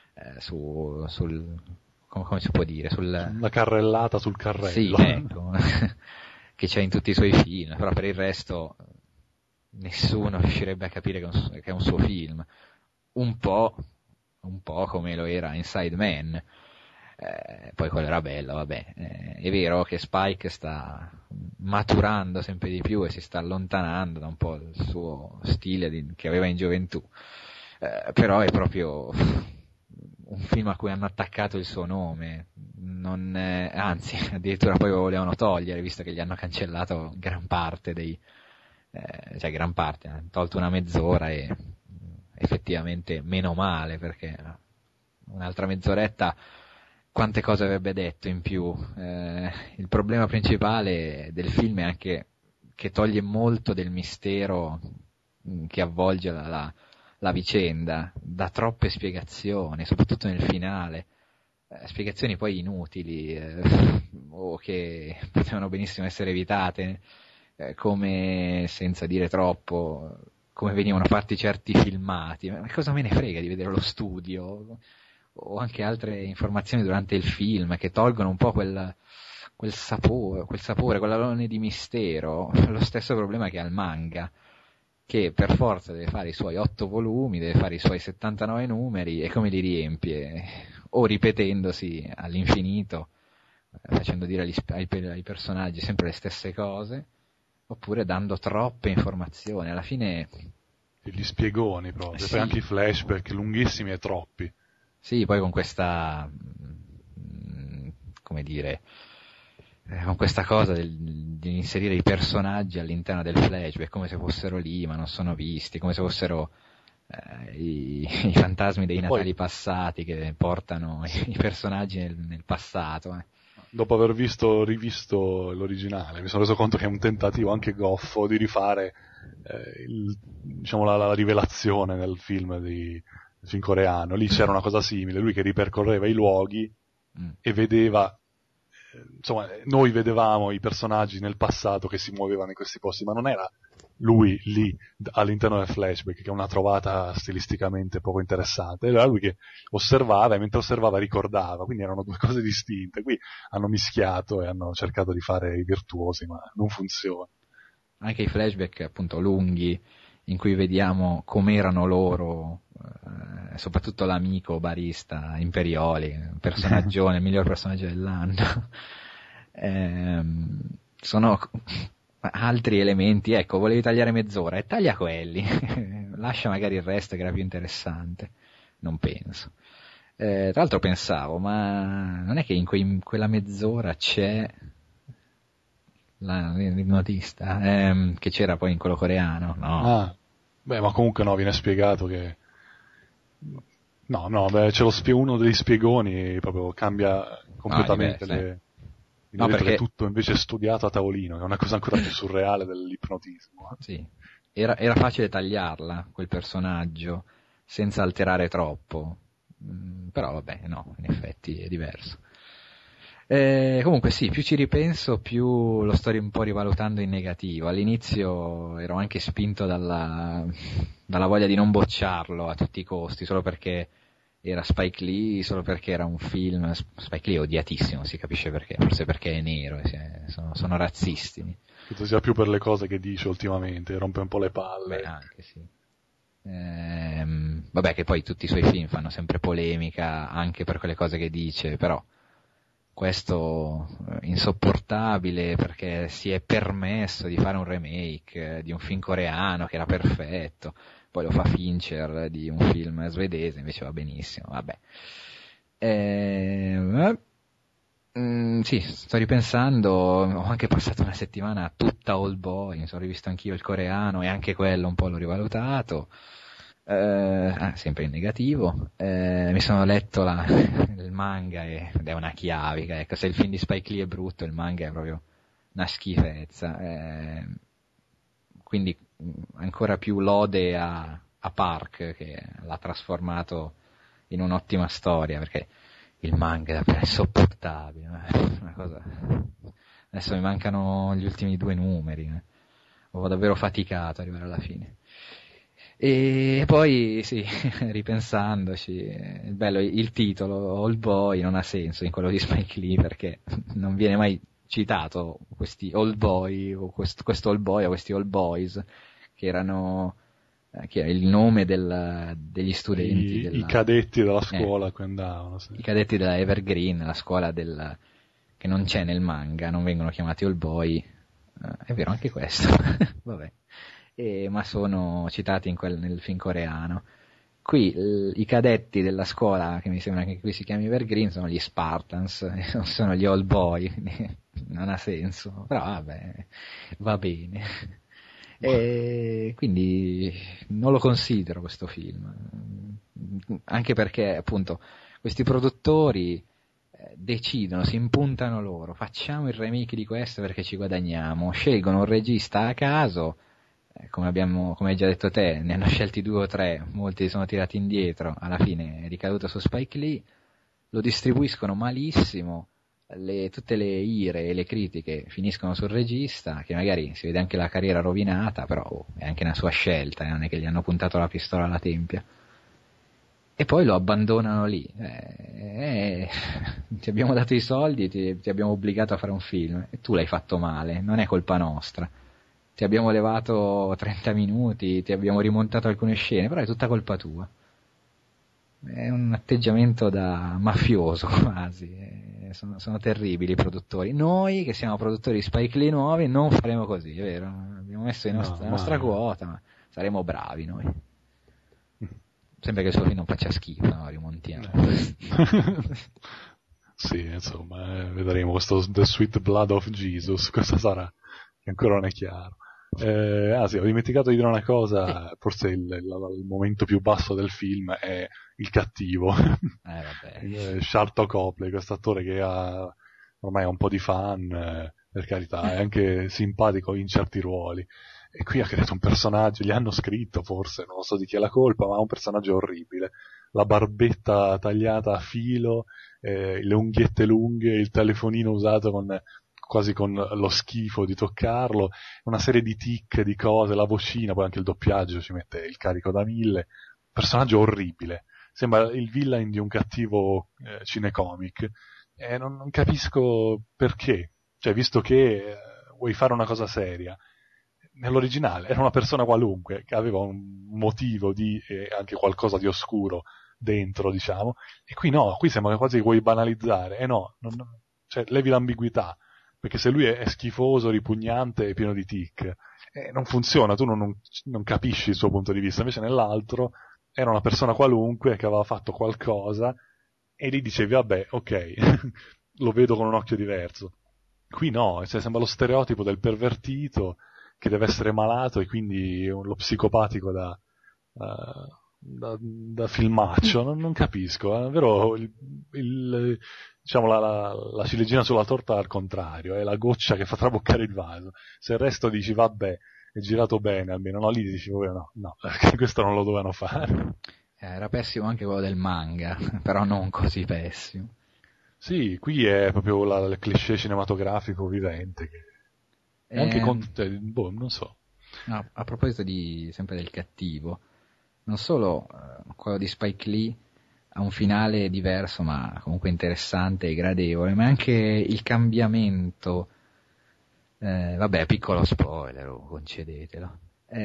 come si può dire, Una carrellata sul carrello. Sì, ecco, che c'è in tutti i suoi film, però per il resto nessuno riuscirebbe a capire che è un suo film. Un po' come lo era Inside Man. Poi quello era bello, vabbè. È vero che Spike sta maturando sempre di più e si sta allontanando da un po' il suo stile che aveva in gioventù, però è proprio un film a cui hanno attaccato il suo nome, anzi addirittura poi lo volevano togliere, visto che gli hanno cancellato gran parte cioè gran parte, hanno tolto una mezz'ora e effettivamente meno male, perché un'altra mezz'oretta quante cose avrebbe detto in più. Il problema principale del film è anche che toglie molto del mistero che avvolge la vicenda, dà troppe spiegazioni, soprattutto nel finale, spiegazioni poi inutili, o che potevano benissimo essere evitate, come, senza dire troppo, come venivano fatti certi filmati. Ma cosa me ne frega di vedere lo studio? O anche altre informazioni durante il film che tolgono un po' quel sapore, quell'alone di mistero. Lo stesso problema che ha il manga, che per forza deve fare i suoi 8 volumi, deve fare i suoi 79 numeri, e come li riempie? O ripetendosi all'infinito, facendo dire ai personaggi sempre le stesse cose, oppure dando troppe informazioni. Alla fine Gli spiegoni proprio, sì. Poi anche i flashback lunghissimi e troppi. Sì, poi con questa, come dire, con questa cosa di inserire i personaggi all'interno del flashback, come se fossero lì ma non sono visti, come se fossero i fantasmi dei Natali passati che portano i personaggi nel passato. Dopo aver rivisto l'originale, mi sono reso conto che è un tentativo anche goffo di rifare la rivelazione nel film coreano. Lì c'era una cosa simile, lui che ripercorreva i luoghi e vedeva, insomma, noi vedevamo i personaggi nel passato che si muovevano in questi posti, ma non era lui lì all'interno del flashback, che è una trovata stilisticamente poco interessante, era lui che osservava e mentre osservava ricordava, quindi erano due cose distinte. Qui hanno mischiato e hanno cercato di fare i virtuosi, ma non funziona. Anche i flashback appunto lunghi, in cui vediamo com'erano loro, soprattutto l'amico barista Imperioli, personaggione, il miglior personaggio dell'anno. Sono altri elementi, ecco, volevi tagliare mezz'ora e taglia quelli, lascia magari il resto che era più interessante, non penso. Tra l'altro pensavo, ma non è che in quella mezz'ora c'è l'ipnotista, che c'era poi in quello coreano, no? Beh, ma comunque no, viene spiegato che c'è uno dei spiegoni proprio cambia completamente perché è tutto invece studiato a tavolino, che è una cosa ancora più surreale dell'ipnotismo. Sì, era facile tagliarla, quel personaggio, senza alterare troppo, però vabbè, no, in effetti è diverso. Comunque sì, più ci ripenso, più lo sto un po' rivalutando in negativo. All'inizio ero anche spinto dalla voglia di non bocciarlo a tutti i costi, solo perché era Spike Lee, solo perché era un film. Spike Lee è odiatissimo, si capisce perché, forse perché è nero, sono razzisti. Credo sia più per le cose che dice ultimamente, rompe un po' le palle. Beh, anche sì. Vabbè, che poi tutti i suoi film fanno sempre polemica anche per quelle cose che dice, però questo insopportabile perché si è permesso di fare un remake di un film coreano che era perfetto, poi lo fa Fincher di un film svedese, invece va benissimo, vabbè. Sì, sto ripensando, ho anche passato una settimana tutta Old Boy, mi sono rivisto anch'io il coreano e anche quello un po' l'ho rivalutato, sempre in negativo. Mi sono letto il manga ed è una chiavica, ecco, se il film di Spike Lee è brutto, il manga è proprio una schifezza, quindi ancora più lode a Park che l'ha trasformato in un'ottima storia, perché il manga è davvero insopportabile, una cosa. Adesso mi mancano gli ultimi 2 numeri, ho davvero faticato ad arrivare alla fine. E poi sì, ripensandoci, il bello, il titolo Old Boy non ha senso in quello di Spike Lee, perché non viene mai citato questi Old Boy o questo Old Boy o questi Old Boys che erano che era il nome degli studenti i cadetti della scuola che andavano, sì. I cadetti della Evergreen, la scuola che non c'è nel manga, non vengono chiamati Old Boy, è vero anche questo, vabbè, ma sono citati nel film coreano. Qui i cadetti della scuola, che mi sembra che qui si chiami Evergreen, sono gli Spartans, non sono gli Old Boy, non ha senso, però vabbè, va bene. E quindi non lo considero questo film, anche perché appunto questi produttori decidono, si impuntano loro, facciamo il remake di questo perché ci guadagniamo, scelgono un regista a caso, come hai già detto te, ne hanno scelti 2 o 3, molti sono tirati indietro, alla fine è ricaduto su Spike Lee, lo distribuiscono malissimo, tutte le ire e le critiche finiscono sul regista, che magari si vede anche la carriera rovinata, però è anche una sua scelta, non è che gli hanno puntato la pistola alla tempia. E poi lo abbandonano lì. Ti abbiamo dato i soldi, ti abbiamo obbligato a fare un film, e tu l'hai fatto male, non è colpa nostra. Ti abbiamo levato 30 minuti, ti abbiamo rimontato alcune scene, però è tutta colpa tua. È un atteggiamento da mafioso quasi, sono terribili i produttori. Noi che siamo produttori Spike Lee nuovi non faremo così, è vero? Abbiamo messo la nostra quota, ma saremo bravi noi. Sempre che il suo film non faccia schifo, no? Rimontiamo. Sì, insomma, vedremo questo The Sweet Blood of Jesus, cosa sarà, che ancora non è chiaro. Sì, ho dimenticato di dire una cosa, forse il momento più basso del film è il cattivo, Sharlto Copley, questo attore che ormai ha un po' di fan, per carità, è anche simpatico in certi ruoli, e qui ha creato un personaggio, gli hanno scritto forse, non so di chi è la colpa, ma ha un personaggio orribile, la barbetta tagliata a filo, le unghiette lunghe, il telefonino usato quasi con lo schifo di toccarlo, una serie di tic, di cose, la vocina, poi anche il doppiaggio ci mette il carico da 1000, personaggio orribile, sembra il villain di un cattivo cinecomic, e non capisco perché, cioè visto che vuoi fare una cosa seria, nell'originale era una persona qualunque, che aveva un motivo anche qualcosa di oscuro dentro, diciamo, e qui no, qui sembra quasi che vuoi banalizzare, e no, cioè levi l'ambiguità, perché se lui è schifoso, ripugnante e pieno di tic, non funziona, tu non capisci il suo punto di vista, invece nell'altro era una persona qualunque che aveva fatto qualcosa e lì dicevi vabbè, ok, lo vedo con un occhio diverso. Qui no, cioè, sembra lo stereotipo del pervertito che deve essere malato e quindi lo psicopatico da filmaccio, non capisco, è davvero diciamo la ciliegina sulla torta al contrario, è la goccia che fa traboccare il vaso. Se il resto dici vabbè, è girato bene almeno, no, lì dici no, perché questo non lo dovevano fare. Era pessimo anche quello del manga, però non così pessimo. Sì, qui è proprio il cliché cinematografico vivente, che anche non so. No, a proposito sempre del cattivo, non solo quello di Spike Lee ha un finale diverso ma comunque interessante e gradevole, ma anche il cambiamento, vabbè, piccolo spoiler, concedetelo,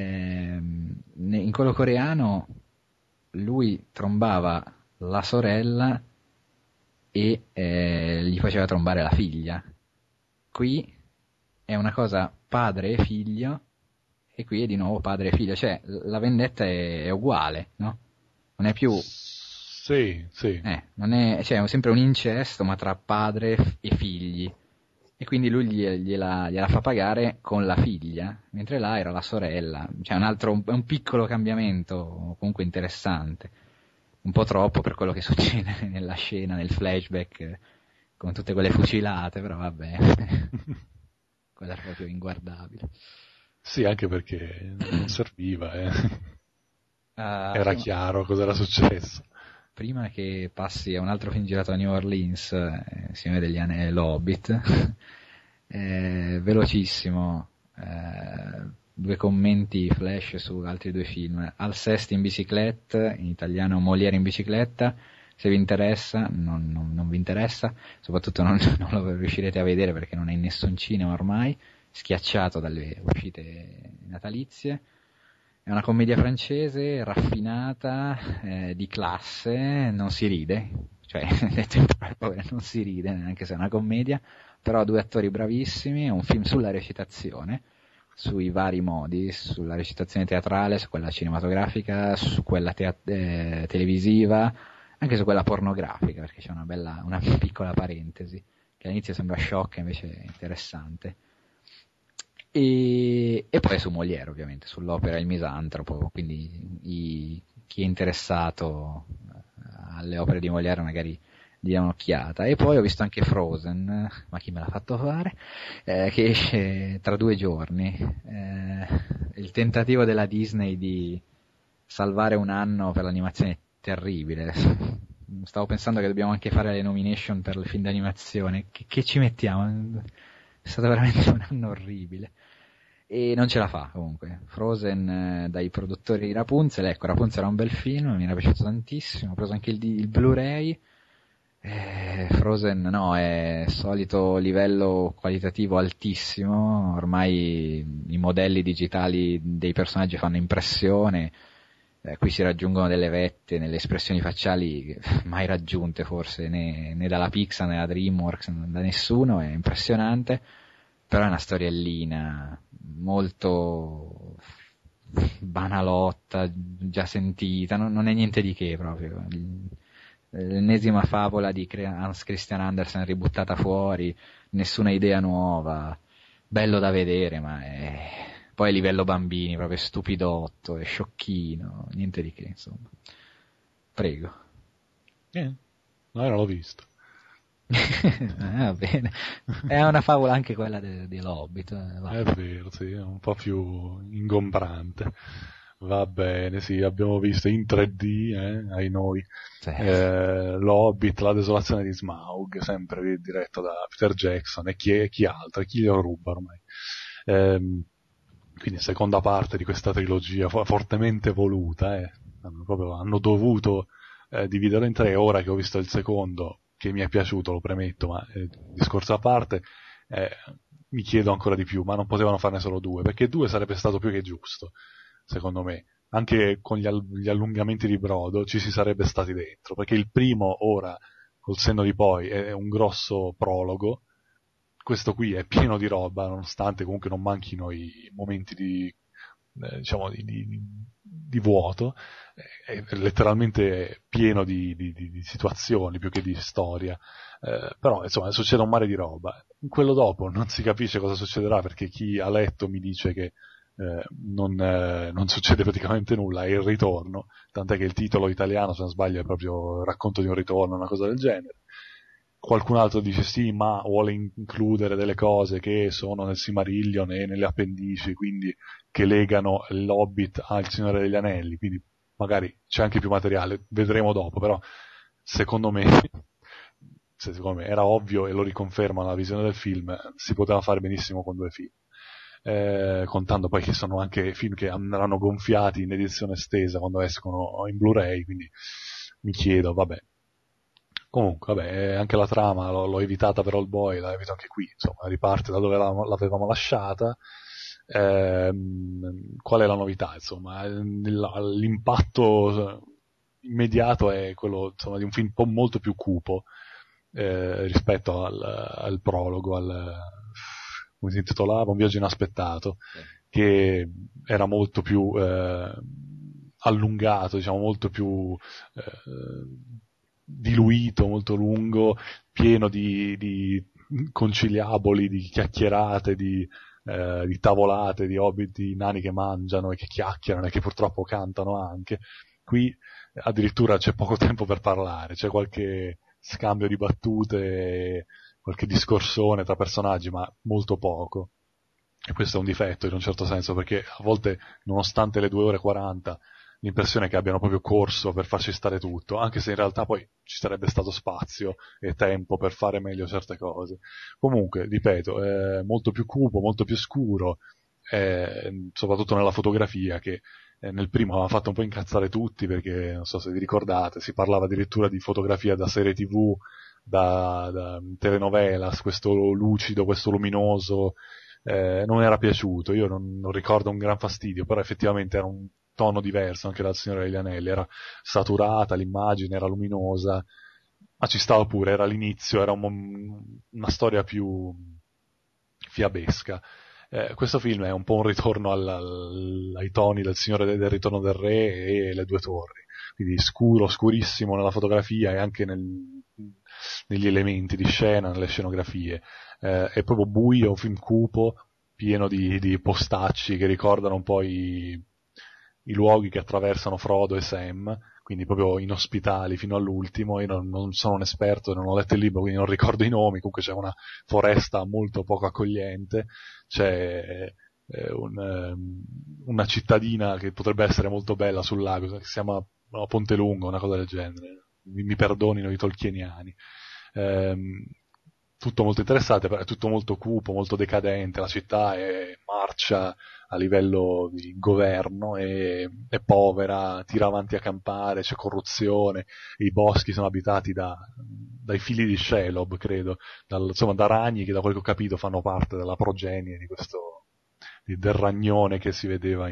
in quello coreano lui trombava la sorella e gli faceva trombare la figlia. Qui è una cosa padre e figlio, e qui è di nuovo padre e figlio, cioè la vendetta è uguale, no? Non è più... Sì, sì. non è, cioè è sempre un incesto, ma tra padre e figli. E quindi lui gliela fa pagare con la figlia, mentre là era la sorella. Cioè un piccolo cambiamento, comunque interessante. Un po' troppo per quello che succede nella scena, nel flashback, con tutte quelle fucilate, però vabbè. Quella è proprio inguardabile. Sì, anche perché non serviva, Era Prima, chiaro cosa era successo. prima che passi a un altro film girato a New Orleans, Signore degli Anelli, l'Hobbit, velocissimo, due commenti flash su altri due film. Alcesti in bicicletta, in italiano Molière in bicicletta, se vi interessa, non vi interessa, soprattutto non lo riuscirete a vedere perché non è in nessun cinema ormai, schiacciato dalle uscite natalizie. È una commedia francese, raffinata, di classe, non si ride, cioè detto in parole non si ride, neanche se è una commedia, però due attori bravissimi, è un film sulla recitazione, sui vari modi, sulla recitazione teatrale, su quella cinematografica, su quella televisiva, anche su quella pornografica, perché c'è una piccola parentesi, che all'inizio sembra sciocca, invece è interessante. E poi su Molière, ovviamente, sull'opera Il Misantropo, quindi chi è interessato alle opere di Molière magari dia un'occhiata. E poi ho visto anche Frozen, ma chi me l'ha fatto fare, che esce tra 2 giorni. Il tentativo della Disney di salvare un anno per l'animazione è terribile. Stavo pensando che dobbiamo anche fare le nomination per il film d'animazione. Che ci mettiamo? È stato veramente un anno orribile. E non ce la fa comunque. Frozen, dai produttori di Rapunzel, ecco, Rapunzel era un bel film, mi era piaciuto tantissimo, ho preso anche il Blu-ray. Frozen no, è solito livello qualitativo altissimo, ormai i modelli digitali dei personaggi fanno impressione, qui si raggiungono delle vette nelle espressioni facciali mai raggiunte forse né dalla Pixar né da DreamWorks, da nessuno, è impressionante, però è una storiellina molto banalotta, già sentita, non è niente di che proprio. L'ennesima favola di Hans Christian Andersen ributtata fuori, nessuna idea nuova, bello da vedere, ma poi a livello bambini, proprio stupidotto, è sciocchino, niente di che, insomma. Prego. No, non l'ho visto. Va bene. È una favola anche quella dell'Hobbit. È vero, sì, è un po' più ingombrante. Va bene, sì, abbiamo visto in 3D, ai noi, Sì. l'Hobbit, la desolazione di Smaug, sempre diretto da Peter Jackson, e chi altro, chi glielo ruba ormai. Quindi seconda parte di questa trilogia fortemente voluta, hanno dovuto dividerlo in 3, ora che ho visto il secondo, che mi è piaciuto, lo premetto, ma discorso a parte, mi chiedo ancora di più, ma non potevano farne solo 2, perché 2 sarebbe stato più che giusto, secondo me. Anche con gli allungamenti di brodo ci si sarebbe stati dentro, perché il primo, ora, col senno di poi, è un grosso prologo, questo qui è pieno di roba, nonostante comunque non manchino i momenti diciamo di vuoto, è letteralmente pieno di situazioni più che di storia, però insomma succede un mare di roba. In quello dopo non si capisce cosa succederà, perché chi ha letto mi dice che non succede praticamente nulla, è il ritorno, tant'è che il titolo italiano, se non sbaglio, è proprio Racconto di un ritorno, una cosa del genere. Qualcun altro dice sì, ma vuole includere delle cose che sono nel Silmarillion e nelle appendici, quindi che legano l'Hobbit al Signore degli Anelli, quindi magari c'è anche più materiale, vedremo dopo, però secondo me era ovvio, e lo riconferma la visione del film, si poteva fare benissimo con 2 film, contando poi che sono anche film che andranno gonfiati in edizione estesa quando escono in Blu-ray, quindi mi chiedo, vabbè. Comunque, vabbè, anche la trama l'ho evitata per Old Boy, la evito anche qui, insomma, riparte da dove l'avevamo lasciata. Qual è la novità? Insomma, l'impatto immediato è quello, insomma, di un film molto più cupo, rispetto al prologo, come si intitolava, Un viaggio inaspettato, che era molto più allungato, diciamo, molto più diluito, molto lungo, pieno di conciliaboli, di chiacchierate, di tavolate, di hobbit, di nani che mangiano e che chiacchierano e che purtroppo cantano anche. Qui addirittura c'è poco tempo per parlare, c'è qualche scambio di battute, qualche discorsone tra personaggi, ma molto poco. E questo è un difetto in un certo senso, perché a volte, nonostante le 2 ore e 40, l'impressione è che abbiano proprio corso per farci stare tutto, anche se in realtà poi ci sarebbe stato spazio e tempo per fare meglio certe cose. Comunque, ripeto, è molto più cupo, molto più scuro, soprattutto nella fotografia, che nel primo aveva fatto un po' incazzare tutti, perché non so se vi ricordate, si parlava addirittura di fotografia da serie TV, da telenovelas, questo lucido, questo luminoso, non era piaciuto. Io non ricordo un gran fastidio, però effettivamente era un tono diverso anche dal Signore degli Anelli, era saturata l'immagine, era luminosa, ma ci stava pure, era l'inizio, era una storia più fiabesca. Questo film è un po' un ritorno ai toni del del Ritorno del Re e Le Due Torri, quindi scuro, scurissimo nella fotografia e anche negli elementi di scena, nelle scenografie. È proprio buio, un film cupo, pieno di postacci che ricordano un po' i luoghi che attraversano Frodo e Sam, quindi proprio inospitali fino all'ultimo. Io non sono un esperto, non ho letto il libro, quindi non ricordo i nomi. Comunque c'è una foresta molto poco accogliente, c'è una cittadina che potrebbe essere molto bella sul lago, che si chiama Ponte Lungo, una cosa del genere. Mi perdonino i tolkieniani. Tutto molto interessante, però è tutto molto cupo, molto decadente, la città marcia a livello di governo, è povera, tira avanti a campare, c'è corruzione, i boschi sono abitati dai figli di Shelob, credo, insomma da ragni che, da quel che ho capito, fanno parte della progenie del ragnone che si vedeva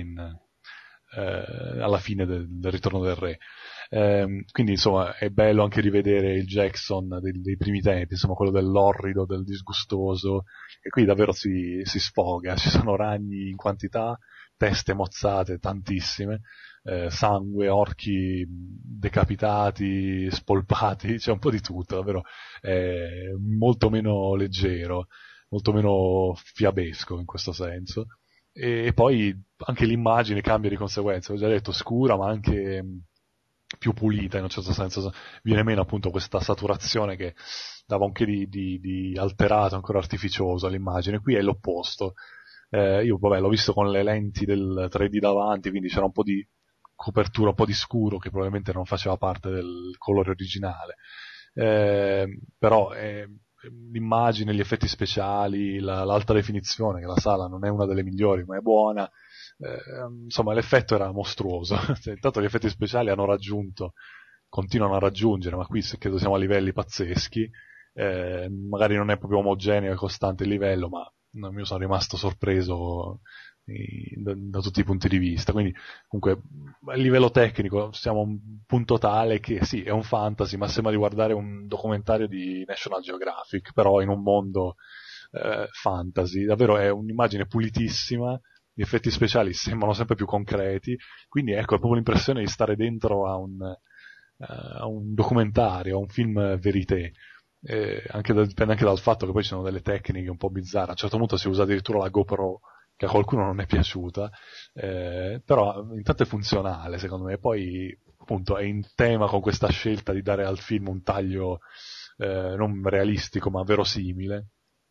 alla fine del Ritorno del Re. Quindi insomma è bello anche rivedere il Jackson dei primi tempi, insomma quello dell'orrido, del disgustoso, e qui davvero si sfoga, ci sono ragni in quantità, teste mozzate tantissime, sangue, orchi decapitati, spolpati, c'è un po' di tutto, davvero molto meno leggero, molto meno fiabesco in questo senso. E poi anche l'immagine cambia di conseguenza, ho già detto scura ma anche più pulita in un certo senso, viene meno appunto questa saturazione che dava un che di alterato, ancora artificioso all'immagine. Qui è l'opposto. Io vabbè l'ho visto con le lenti del 3D davanti, quindi c'era un po' di copertura, un po' di scuro che probabilmente non faceva parte del colore originale, però l'immagine, gli effetti speciali, l'alta definizione, che la sala non è una delle migliori ma è buona, insomma l'effetto era mostruoso. Intanto gli effetti speciali continuano a raggiungere, ma qui credo siamo a livelli pazzeschi, magari non è proprio omogeneo e costante il livello, ma io sono rimasto sorpreso da tutti i punti di vista. Quindi comunque a livello tecnico siamo a un punto tale che sì, è un fantasy, ma sembra di guardare un documentario di National Geographic, però in un mondo fantasy. Davvero è un'immagine pulitissima, gli effetti speciali sembrano sempre più concreti, quindi ecco, è proprio l'impressione di stare dentro a un documentario, a un film verité. Dipende anche dal fatto che poi ci sono delle tecniche un po' bizzarre. A un certo punto si usa addirittura la GoPro, che a qualcuno non è piaciuta, però intanto è funzionale secondo me, poi appunto è in tema con questa scelta di dare al film un taglio non realistico ma verosimile.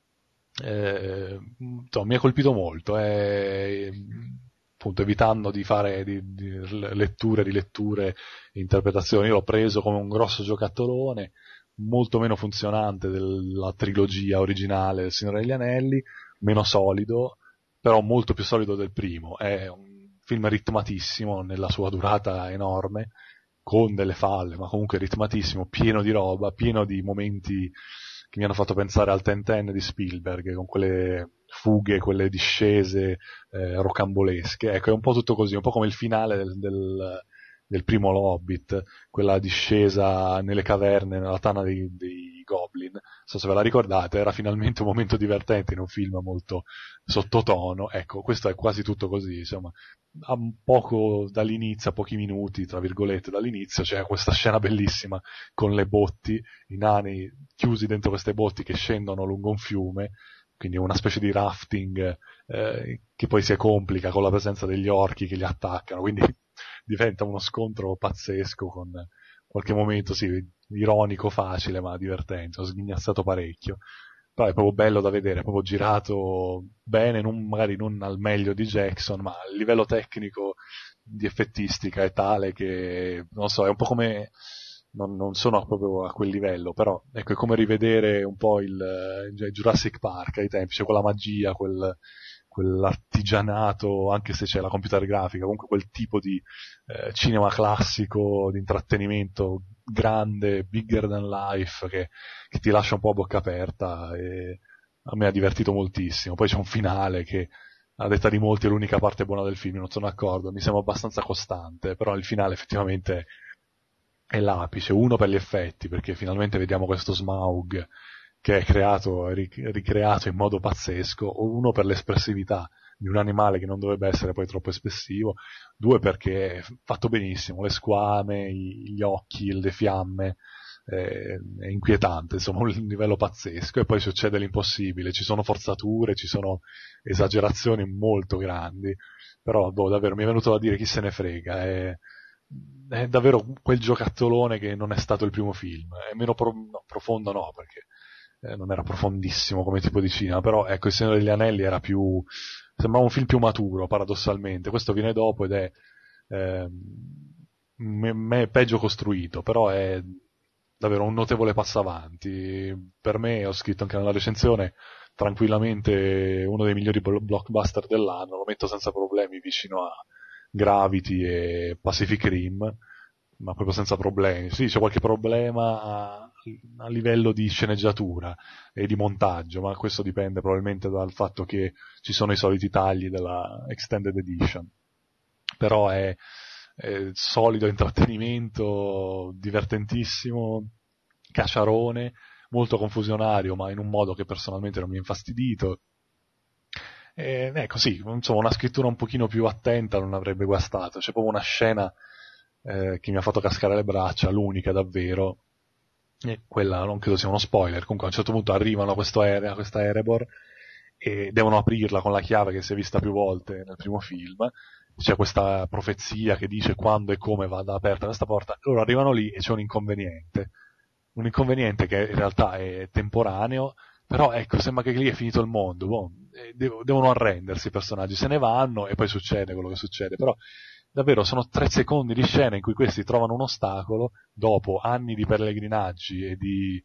Mi ha colpito molto, appunto evitando di fare di letture, riletture, interpretazioni. Io l'ho preso come un grosso giocattolone, molto meno funzionante della trilogia originale del Signore degli Anelli, meno solido, però molto più solido del primo. È un film ritmatissimo nella sua durata enorme, con delle falle, ma comunque ritmatissimo, pieno di roba, pieno di momenti che mi hanno fatto pensare al Tintin di Spielberg, con quelle fughe, quelle discese rocambolesche. Ecco, è un po' tutto così, un po' come il finale del primo Hobbit, quella discesa nelle caverne, nella tana dei Goblin. Non so se ve la ricordate, era finalmente un momento divertente in un film molto sottotono. Ecco, questo è quasi tutto così, insomma. A un poco dall'inizio, a pochi minuti, tra virgolette, dall'inizio, c'è questa scena bellissima con le botti, i nani chiusi dentro queste botti che scendono lungo un fiume, quindi una specie di rafting che poi si complica con la presenza degli orchi che li attaccano, quindi diventa uno scontro pazzesco con qualche momento, sì, ironico, facile, ma divertente, ho sghignazzato parecchio. Però è proprio bello da vedere, è proprio girato bene, magari non al meglio di Jackson, ma il livello tecnico di effettistica è tale che, non so, è un po' come, non sono proprio a quel livello, però ecco, è come rivedere un po' il Jurassic Park ai tempi, cioè quella magia, quell'artigianato, anche se c'è la computer grafica, comunque quel tipo di cinema classico, di intrattenimento grande, bigger than life, che ti lascia un po' a bocca aperta, e a me ha divertito moltissimo. Poi c'è un finale che, a detta di molti, è l'unica parte buona del film, non sono d'accordo, mi sembra abbastanza costante, però il finale effettivamente è l'apice, uno per gli effetti, perché finalmente vediamo questo Smaug che è creato, ricreato in modo pazzesco, o uno per l'espressività di un animale che non dovrebbe essere poi troppo espressivo, due perché è fatto benissimo, le squame, gli occhi, le fiamme, è inquietante, insomma un livello pazzesco, e poi succede l'impossibile, ci sono forzature, ci sono esagerazioni molto grandi, però davvero mi è venuto da dire chi se ne frega, è davvero quel giocattolone che non è stato il primo film, è meno no, profondo no, perché non era profondissimo come tipo di cinema, però ecco, Il Signore degli Anelli era sembrava un film più maturo, paradossalmente. Questo viene dopo ed è peggio costruito, però è davvero un notevole passo avanti. Per me, ho scritto anche nella recensione, tranquillamente uno dei migliori blockbuster dell'anno, lo metto senza problemi vicino a Gravity e Pacific Rim, ma proprio senza problemi. Sì, c'è qualche problema a livello di sceneggiatura e di montaggio, ma questo dipende probabilmente dal fatto che ci sono i soliti tagli della Extended Edition. Però è solido intrattenimento, divertentissimo, cacciarone, molto confusionario, ma in un modo che personalmente non mi ha infastidito. Ecco, sì, insomma, una scrittura un pochino più attenta non avrebbe guastato. C'è proprio una scena che mi ha fatto cascare le braccia, l'unica davvero, e quella non credo sia uno spoiler. Comunque a un certo punto arrivano a questa Erebor e devono aprirla con la chiave che si è vista più volte nel primo film. C'è questa profezia che dice quando e come vada aperta questa porta. Loro arrivano lì e c'è un inconveniente che in realtà è temporaneo, però ecco, sembra che lì è finito il mondo. Boh, devono arrendersi i personaggi, se ne vanno e poi succede quello che succede, però davvero sono 3 secondi di scena in cui questi trovano un ostacolo dopo anni di pellegrinaggi e di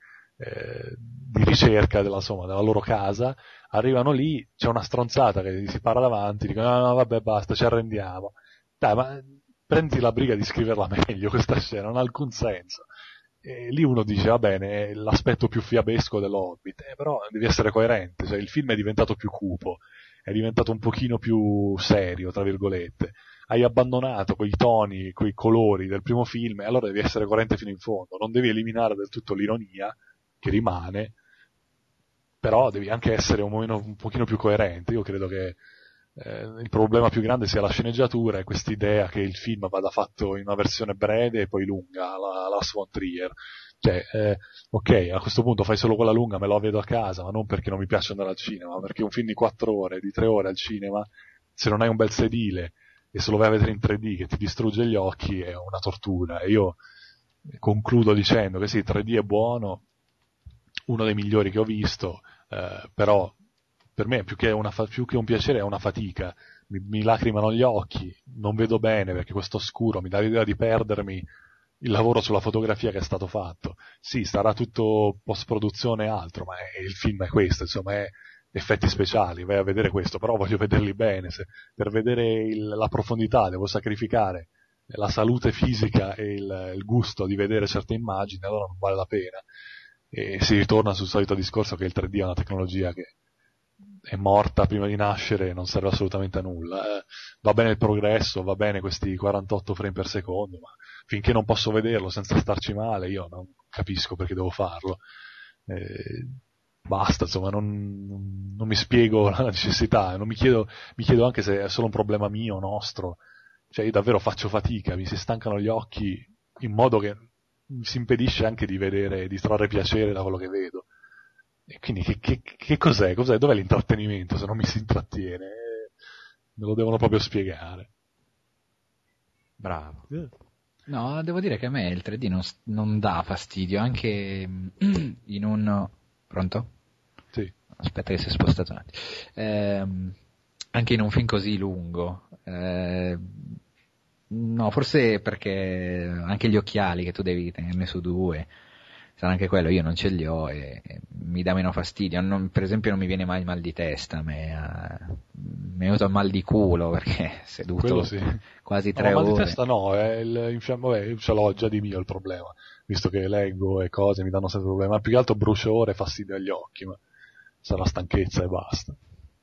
ricerca della loro casa, arrivano lì, c'è una stronzata che gli si para davanti, dicono no, vabbè basta, ci arrendiamo. Dai, ma prendi la briga di scriverla meglio questa scena, non ha alcun senso. E lì uno dice, va bene, è l'aspetto più fiabesco dell'Hobbit, però devi essere coerente, cioè il film è diventato più cupo, è diventato un pochino più serio, tra virgolette. Hai abbandonato quei toni, quei colori del primo film, e allora devi essere coerente fino in fondo, non devi eliminare del tutto l'ironia, che rimane, però devi anche essere un pochino più coerente. Io credo che il problema più grande sia la sceneggiatura e quest'idea che il film vada fatto in una versione breve e poi lunga, la Swan Trier. Cioè, ok, a questo punto fai solo quella lunga, me la vedo a casa, ma non perché non mi piace andare al cinema, perché un film di 4 ore, di 3 ore al cinema, se non hai un bel sedile e se lo vai a vedere in 3D che ti distrugge gli occhi, è una tortura. E io concludo dicendo che sì, 3D è buono, uno dei migliori che ho visto, però per me più che un piacere è una fatica, mi lacrimano gli occhi, non vedo bene perché questo oscuro mi dà l'idea di perdermi il lavoro sulla fotografia che è stato fatto. Sì, sarà tutto post-produzione e altro, ma il film è questo, insomma, è effetti speciali, vai a vedere questo, però voglio vederli bene, per vedere la profondità devo sacrificare la salute fisica e il gusto di vedere certe immagini, allora non vale la pena. E si ritorna sul solito discorso che il 3D è una tecnologia che è morta prima di nascere e non serve assolutamente a nulla. Va bene il progresso, va bene questi 48 frame per secondo, ma finché non posso vederlo senza starci male, io non capisco perché devo farlo. Basta, insomma, non mi spiego la necessità, mi chiedo anche se è solo un problema mio, nostro. Cioè, io davvero faccio fatica, mi si stancano gli occhi in modo che mi si impedisce anche di vedere, di trarre piacere da quello che vedo. E quindi che cos'è? Dov'è l'intrattenimento se non mi si intrattiene? Me lo devono proprio spiegare. Bravo. No, devo dire che a me il 3D non dà fastidio, anche in un... Pronto? Sì. Aspetta che si è spostato un attimo. Anche in un film così lungo. No, forse perché anche gli occhiali che tu devi tenerne su 2, sarà anche quello, io non ce li ho e mi dà meno fastidio. Per esempio non mi viene mai il mal di testa, mi è venuto il mal di culo perché seduto sì. quasi 3 ore. Mal di testa no, è vabbè, ce l'ho già di mio il problema, visto che leggo e cose mi danno sempre problemi, ma più che altro bruciore e fastidio agli occhi, ma sarà stanchezza e basta.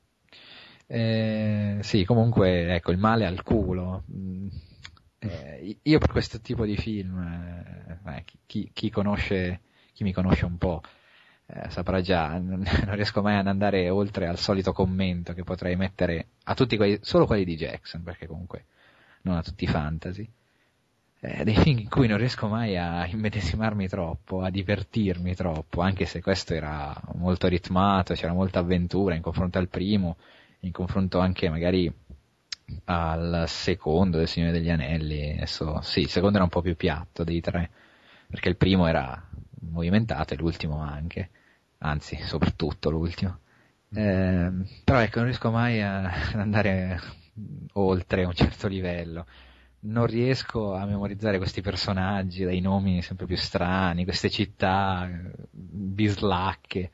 Sì, comunque, ecco, il male al culo. Io per questo tipo di film, chi mi conosce un po', saprà già, non riesco mai ad andare oltre al solito commento che potrei mettere a tutti solo quelli di Jackson, perché comunque non a tutti i fantasy. Dei film in cui non riesco mai a immedesimarmi troppo, a divertirmi troppo, anche se questo era molto ritmato, c'era molta avventura in confronto al primo, in confronto anche magari al secondo del Signore degli Anelli. Adesso sì, il secondo era un po' più piatto dei 3, perché il primo era movimentato e l'ultimo anche, anzi soprattutto l'ultimo. Però ecco, non riesco mai ad andare oltre un certo livello. Non riesco a memorizzare questi personaggi dai nomi sempre più strani, queste città bislacche,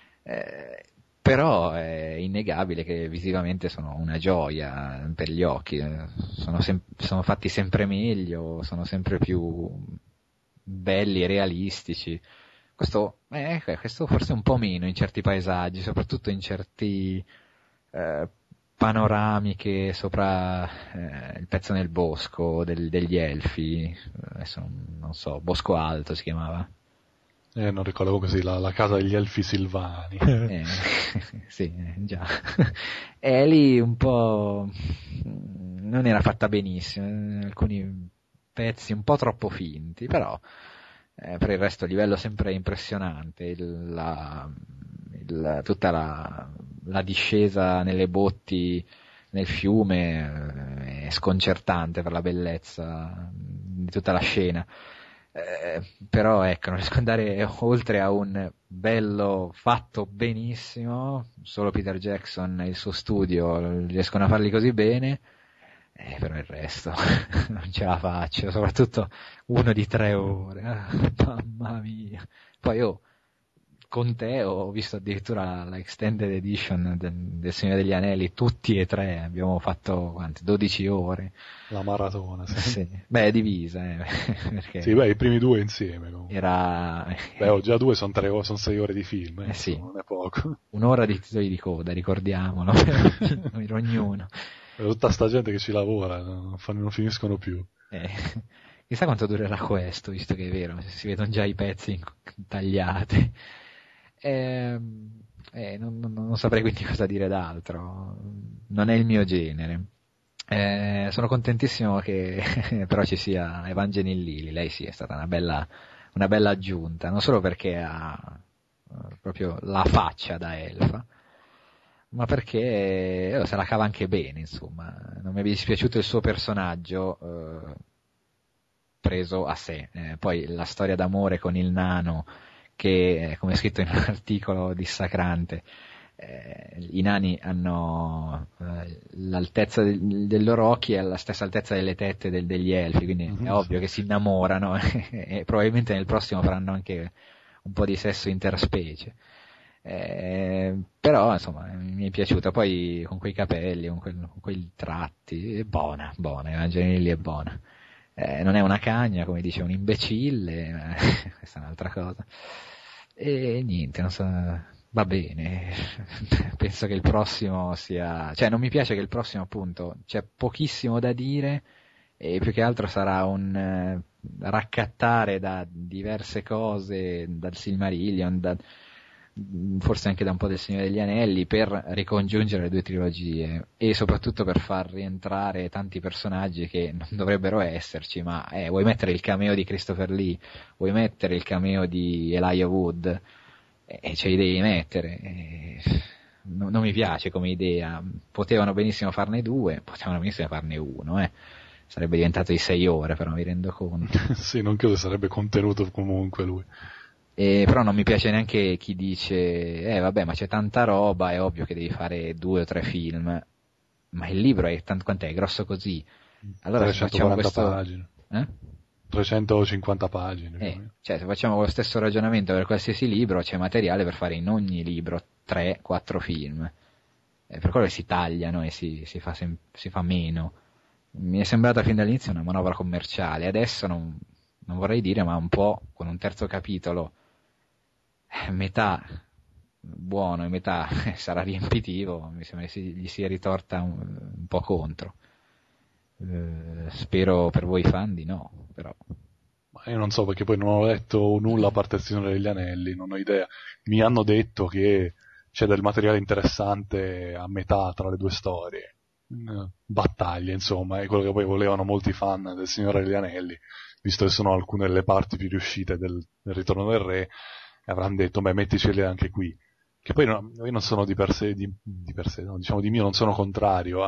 però è innegabile che visivamente sono una gioia per gli occhi, sono fatti sempre meglio, sono sempre più belli e realistici. Questo forse un po' meno in certi paesaggi, soprattutto in certi panoramiche sopra il pezzo nel bosco degli elfi, adesso non so, Bosco Alto si chiamava. Non ricordo così, la casa degli elfi silvani. Sì, già. E lì un po' non era fatta benissimo, alcuni pezzi un po' troppo finti, però per il resto il livello sempre impressionante, tutta la discesa nelle botti nel fiume è sconcertante per la bellezza di tutta la scena. Però ecco, non riesco ad andare oltre a un bello fatto benissimo, solo Peter Jackson e il suo studio riescono a farli così bene, però il resto non ce la faccio, soprattutto uno di 3 ore, mamma mia. Poi con te ho visto addirittura la extended edition del Signore degli Anelli, tutti e 3, abbiamo fatto 12 ore. La maratona, sì. Sì. Beh, è divisa, perché sì, i primi 2 insieme. Comunque. Già 2 sono 3 ore, sono 6 ore di film, sì. Non è poco. Un'ora di titoli di coda, ricordiamolo, per ognuno. Tutta sta gente che ci lavora, non finiscono più. Chissà quanto durerà questo, visto che è vero, si vedono già i pezzi tagliati. Non saprei quindi cosa dire d'altro, non è il mio genere. Sono contentissimo che però ci sia Evangeline Lilly, lei sì, è stata una bella aggiunta, non solo perché ha proprio la faccia da elfa, ma perché se la cava anche bene, insomma. Non mi è dispiaciuto il suo personaggio preso a sé. Poi la storia d'amore con il nano, che come è scritto in un articolo dissacrante, i nani hanno l'altezza del loro occhi è alla stessa altezza delle tette degli elfi, quindi è ovvio che si innamorano e probabilmente nel prossimo faranno anche un po' di sesso interspecie. Però insomma mi è piaciuta, poi con quei capelli, con quei tratti, è buona, Evangeline è buona. Non è una cagna, come dice un imbecille, questa è un'altra cosa. E niente, non so, Va bene, penso che il prossimo sia... Cioè, non mi piace che il prossimo, appunto, c'è pochissimo da dire e più che altro sarà un raccattare da diverse cose, dal Silmarillion, forse anche da un po' del Signore degli Anelli, per ricongiungere le due trilogie e soprattutto per far rientrare tanti personaggi che non dovrebbero esserci, ma vuoi mettere il cameo di Christopher Lee, vuoi mettere il cameo di Elijah Wood, e ce li devi mettere. Non mi piace come idea. Potevano benissimo farne due, potevano benissimo farne uno, Sarebbe diventato di 6 ore, però mi rendo conto. Sì, non credo sarebbe contenuto comunque lui. Però non mi piace neanche chi dice, vabbè, ma c'è tanta roba, è ovvio che devi fare 2 o 3 film. Ma il libro è quant'è? È grosso così. Allora se facciamo questo... pagine. 350 pagine. Cioè, se facciamo lo stesso ragionamento per qualsiasi libro, c'è materiale per fare in ogni libro 3-4 film. Per quello che si tagliano e si fa meno. Mi è sembrata fin dall'inizio una manovra commerciale. Adesso non vorrei dire, ma un po' con un terzo capitolo, metà buono e metà sarà riempitivo, mi sembra che gli si ritorta un po' contro. Spero per voi fan di no, però. Ma io non so, perché poi non ho letto nulla a parte il Signore degli Anelli, non ho idea. Mi hanno detto che c'è del materiale interessante a metà tra le due storie, battaglie, insomma, è quello che poi volevano molti fan del Signore degli Anelli, visto che sono alcune delle parti più riuscite del Ritorno del Re, e avranno detto, beh, metticele anche qui. Che poi io non sono di per sé, no, diciamo di mio, non sono contrario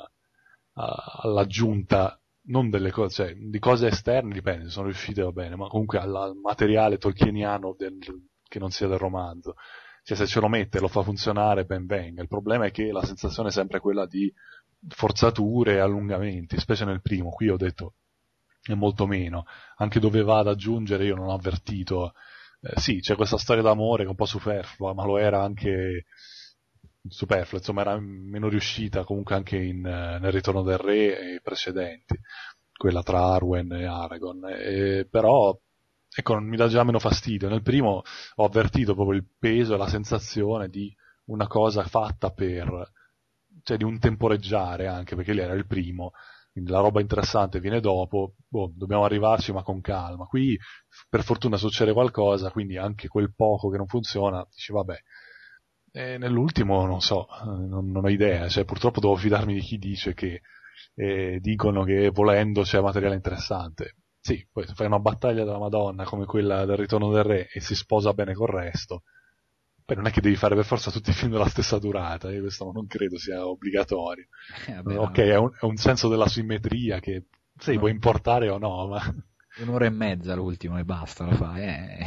all'aggiunta, non delle cose, cioè di cose esterne, dipende, se sono riuscite va bene, ma comunque al materiale tolkieniano che non sia del romanzo. Cioè, se ce lo mette e lo fa funzionare, ben venga. Il problema è che la sensazione è sempre quella di forzature e allungamenti, specie nel primo. Qui ho detto è molto meno. Anche dove va ad aggiungere io non ho avvertito. Sì, c'è questa storia d'amore che è un po' superflua, ma lo era anche superflua, insomma era meno riuscita comunque anche nel Ritorno del Re e i precedenti, quella tra Arwen e Aragorn. Però ecco, mi dà già meno fastidio. Nel primo ho avvertito proprio il peso e la sensazione di una cosa fatta cioè di un temporeggiare anche, perché lì era il primo, quindi la roba interessante viene dopo, dobbiamo arrivarci ma con calma. Qui per fortuna succede qualcosa, quindi anche quel poco che non funziona, dici vabbè. E nell'ultimo non so, non ho idea, cioè purtroppo devo fidarmi di chi dice che dicono che volendo c'è materiale interessante. Sì, poi se fai una battaglia della Madonna come quella del Ritorno del Re e si sposa bene col resto, poi non è che devi fare per forza tutti i film della stessa durata, io questo non credo sia obbligatorio. Vabbè, Ok, è un senso della simmetria che sì, può importare o no, ma... 1 ora e mezza l'ultimo e basta, lo fai,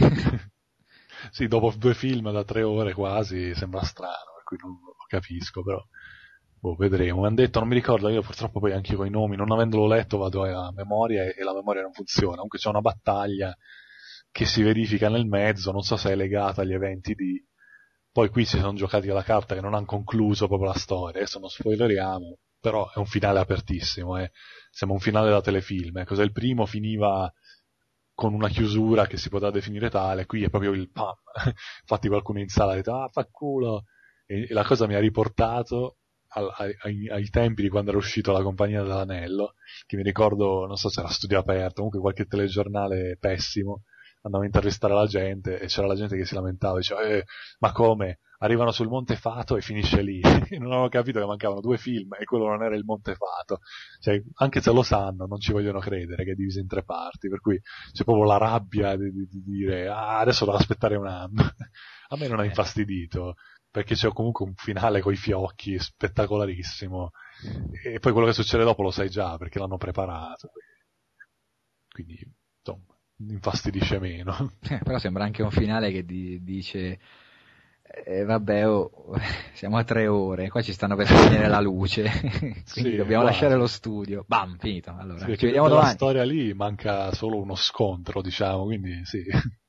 Sì, dopo 2 film da 3 ore quasi sembra strano, per cui non lo capisco, però vedremo. Mi hanno detto, non mi ricordo, io purtroppo poi anche con i nomi, non avendolo letto vado a memoria e la memoria non funziona. Comunque c'è una battaglia che si verifica nel mezzo, non so se è legata agli eventi di... Poi qui si sono giocati alla carta che non hanno concluso proprio la storia, adesso non spoileriamo, però è un finale apertissimo, sembra un finale da telefilm. Cos'è il primo? Finiva con una chiusura che si potrà definire tale, qui è proprio il pam. Infatti qualcuno in sala ha detto, fa culo, e la cosa mi ha riportato ai tempi di quando era uscito La Compagnia dell'Anello, che mi ricordo, non so se era Studio Aperto, comunque qualche telegiornale pessimo, andavo a intervistare la gente e c'era la gente che si lamentava, diceva, ma come? Arrivano sul Monte Fato e finisce lì. Non avevo capito che mancavano 2 film e quello non era il Monte Fato. Cioè, anche se lo sanno, non ci vogliono credere che è diviso in 3 parti, per cui c'è proprio la rabbia di dire, adesso devo aspettare un anno. A me non ha infastidito, perché c'è comunque un finale coi fiocchi spettacolarissimo, e poi quello che succede dopo lo sai già, perché l'hanno preparato. Quindi, insomma, infastidisce meno. Però sembra anche un finale che dice vabbè, siamo a 3 ore, qua ci stanno per spegnere la luce, quindi sì, dobbiamo lasciare lo studio. Bam, finito. Allora, sì, ci vediamo domani. La storia lì manca solo uno scontro, diciamo, quindi sì.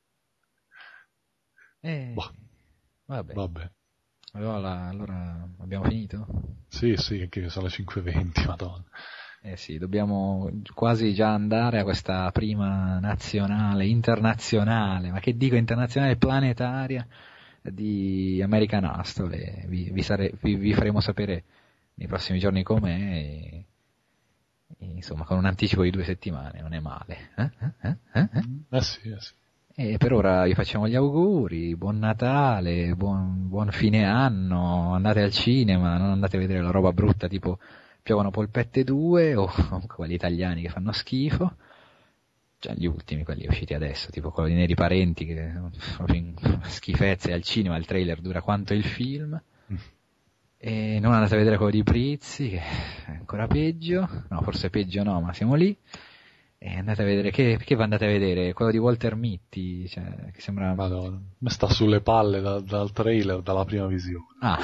Vabbè. Allora abbiamo finito? Sì, che sono le 5:20, madonna. Sì, dobbiamo quasi già andare a questa prima nazionale, internazionale, ma che dico internazionale, planetaria, di American Hustle e vi faremo sapere nei prossimi giorni com'è e insomma con un anticipo di 2 settimane, non è male. Sì. E per ora vi facciamo gli auguri, buon Natale, buon fine anno, andate al cinema, non andate a vedere la roba brutta tipo Piovono polpette 2 o quelli italiani che fanno schifo, cioè gli ultimi, quelli usciti adesso, tipo quello di Neri Parenti che sono schifezze al cinema, il trailer dura quanto il film. E non andate a vedere quello di Prizzi, che è ancora peggio, no forse peggio no, ma siamo lì. E andate a vedere, che andate a vedere? Quello di Walter Mitty, cioè, che sembra... Madonna, mi sta sulle palle dal trailer, dalla prima visione.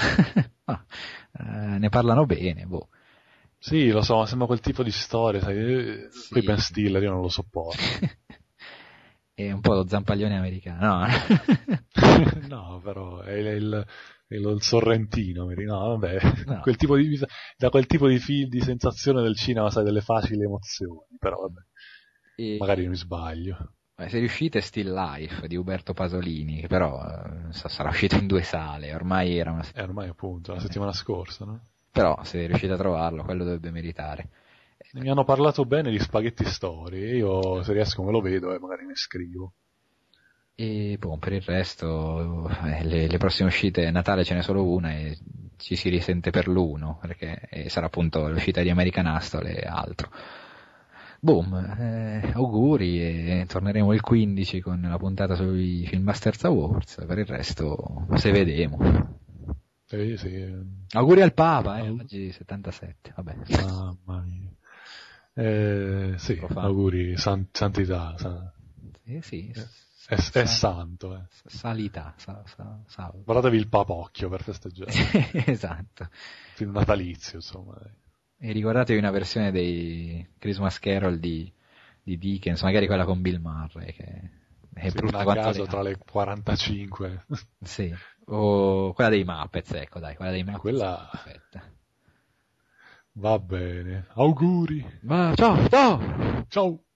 Ne parlano bene, boh. Sì, lo so, ma sembra quel tipo di storia, sai, Sì. poi Ben Stiller io non lo sopporto. È un po' lo Zampaglione americano, no? No, però è il Sorrentino, no, vabbè, No. da quel tipo di sensazione del cinema, sai, delle facili emozioni, però vabbè, magari mi sbaglio. Se riuscite Still Life di Uberto Pasolini, che però sarà uscito in 2 sale, ormai era una... Ormai appunto, la settimana scorsa, no? Però se riuscite a trovarlo, quello dovrebbe meritare. Mi hanno parlato bene di Spaghetti Story, e io se riesco me lo vedo e magari ne scrivo. E boh, per il resto, le prossime uscite, Natale ce n'è solo una e ci si risente per l'1, perché sarà appunto l'uscita di American Hustle e altro. Boom, auguri e torneremo il 15 con la puntata sui Filmbusters Awards, per il resto se vedemo. Sì. Auguri al Papa, oggi 77, vabbè. Mamma mia. Sì, auguri, santità. Sì. È santo, Salità, Guardatevi il papocchio per festeggiare. Esatto. Film natalizio, insomma. E ricordatevi una versione dei Christmas Carol di Dickens, magari quella con Bill Murray, che è brutta a quanto caso tra le 45. Sì, o quella dei Muppets, ecco dai, quella dei Muppets. Quella... Perfetta. Va bene. Auguri. Ciao! Ciao!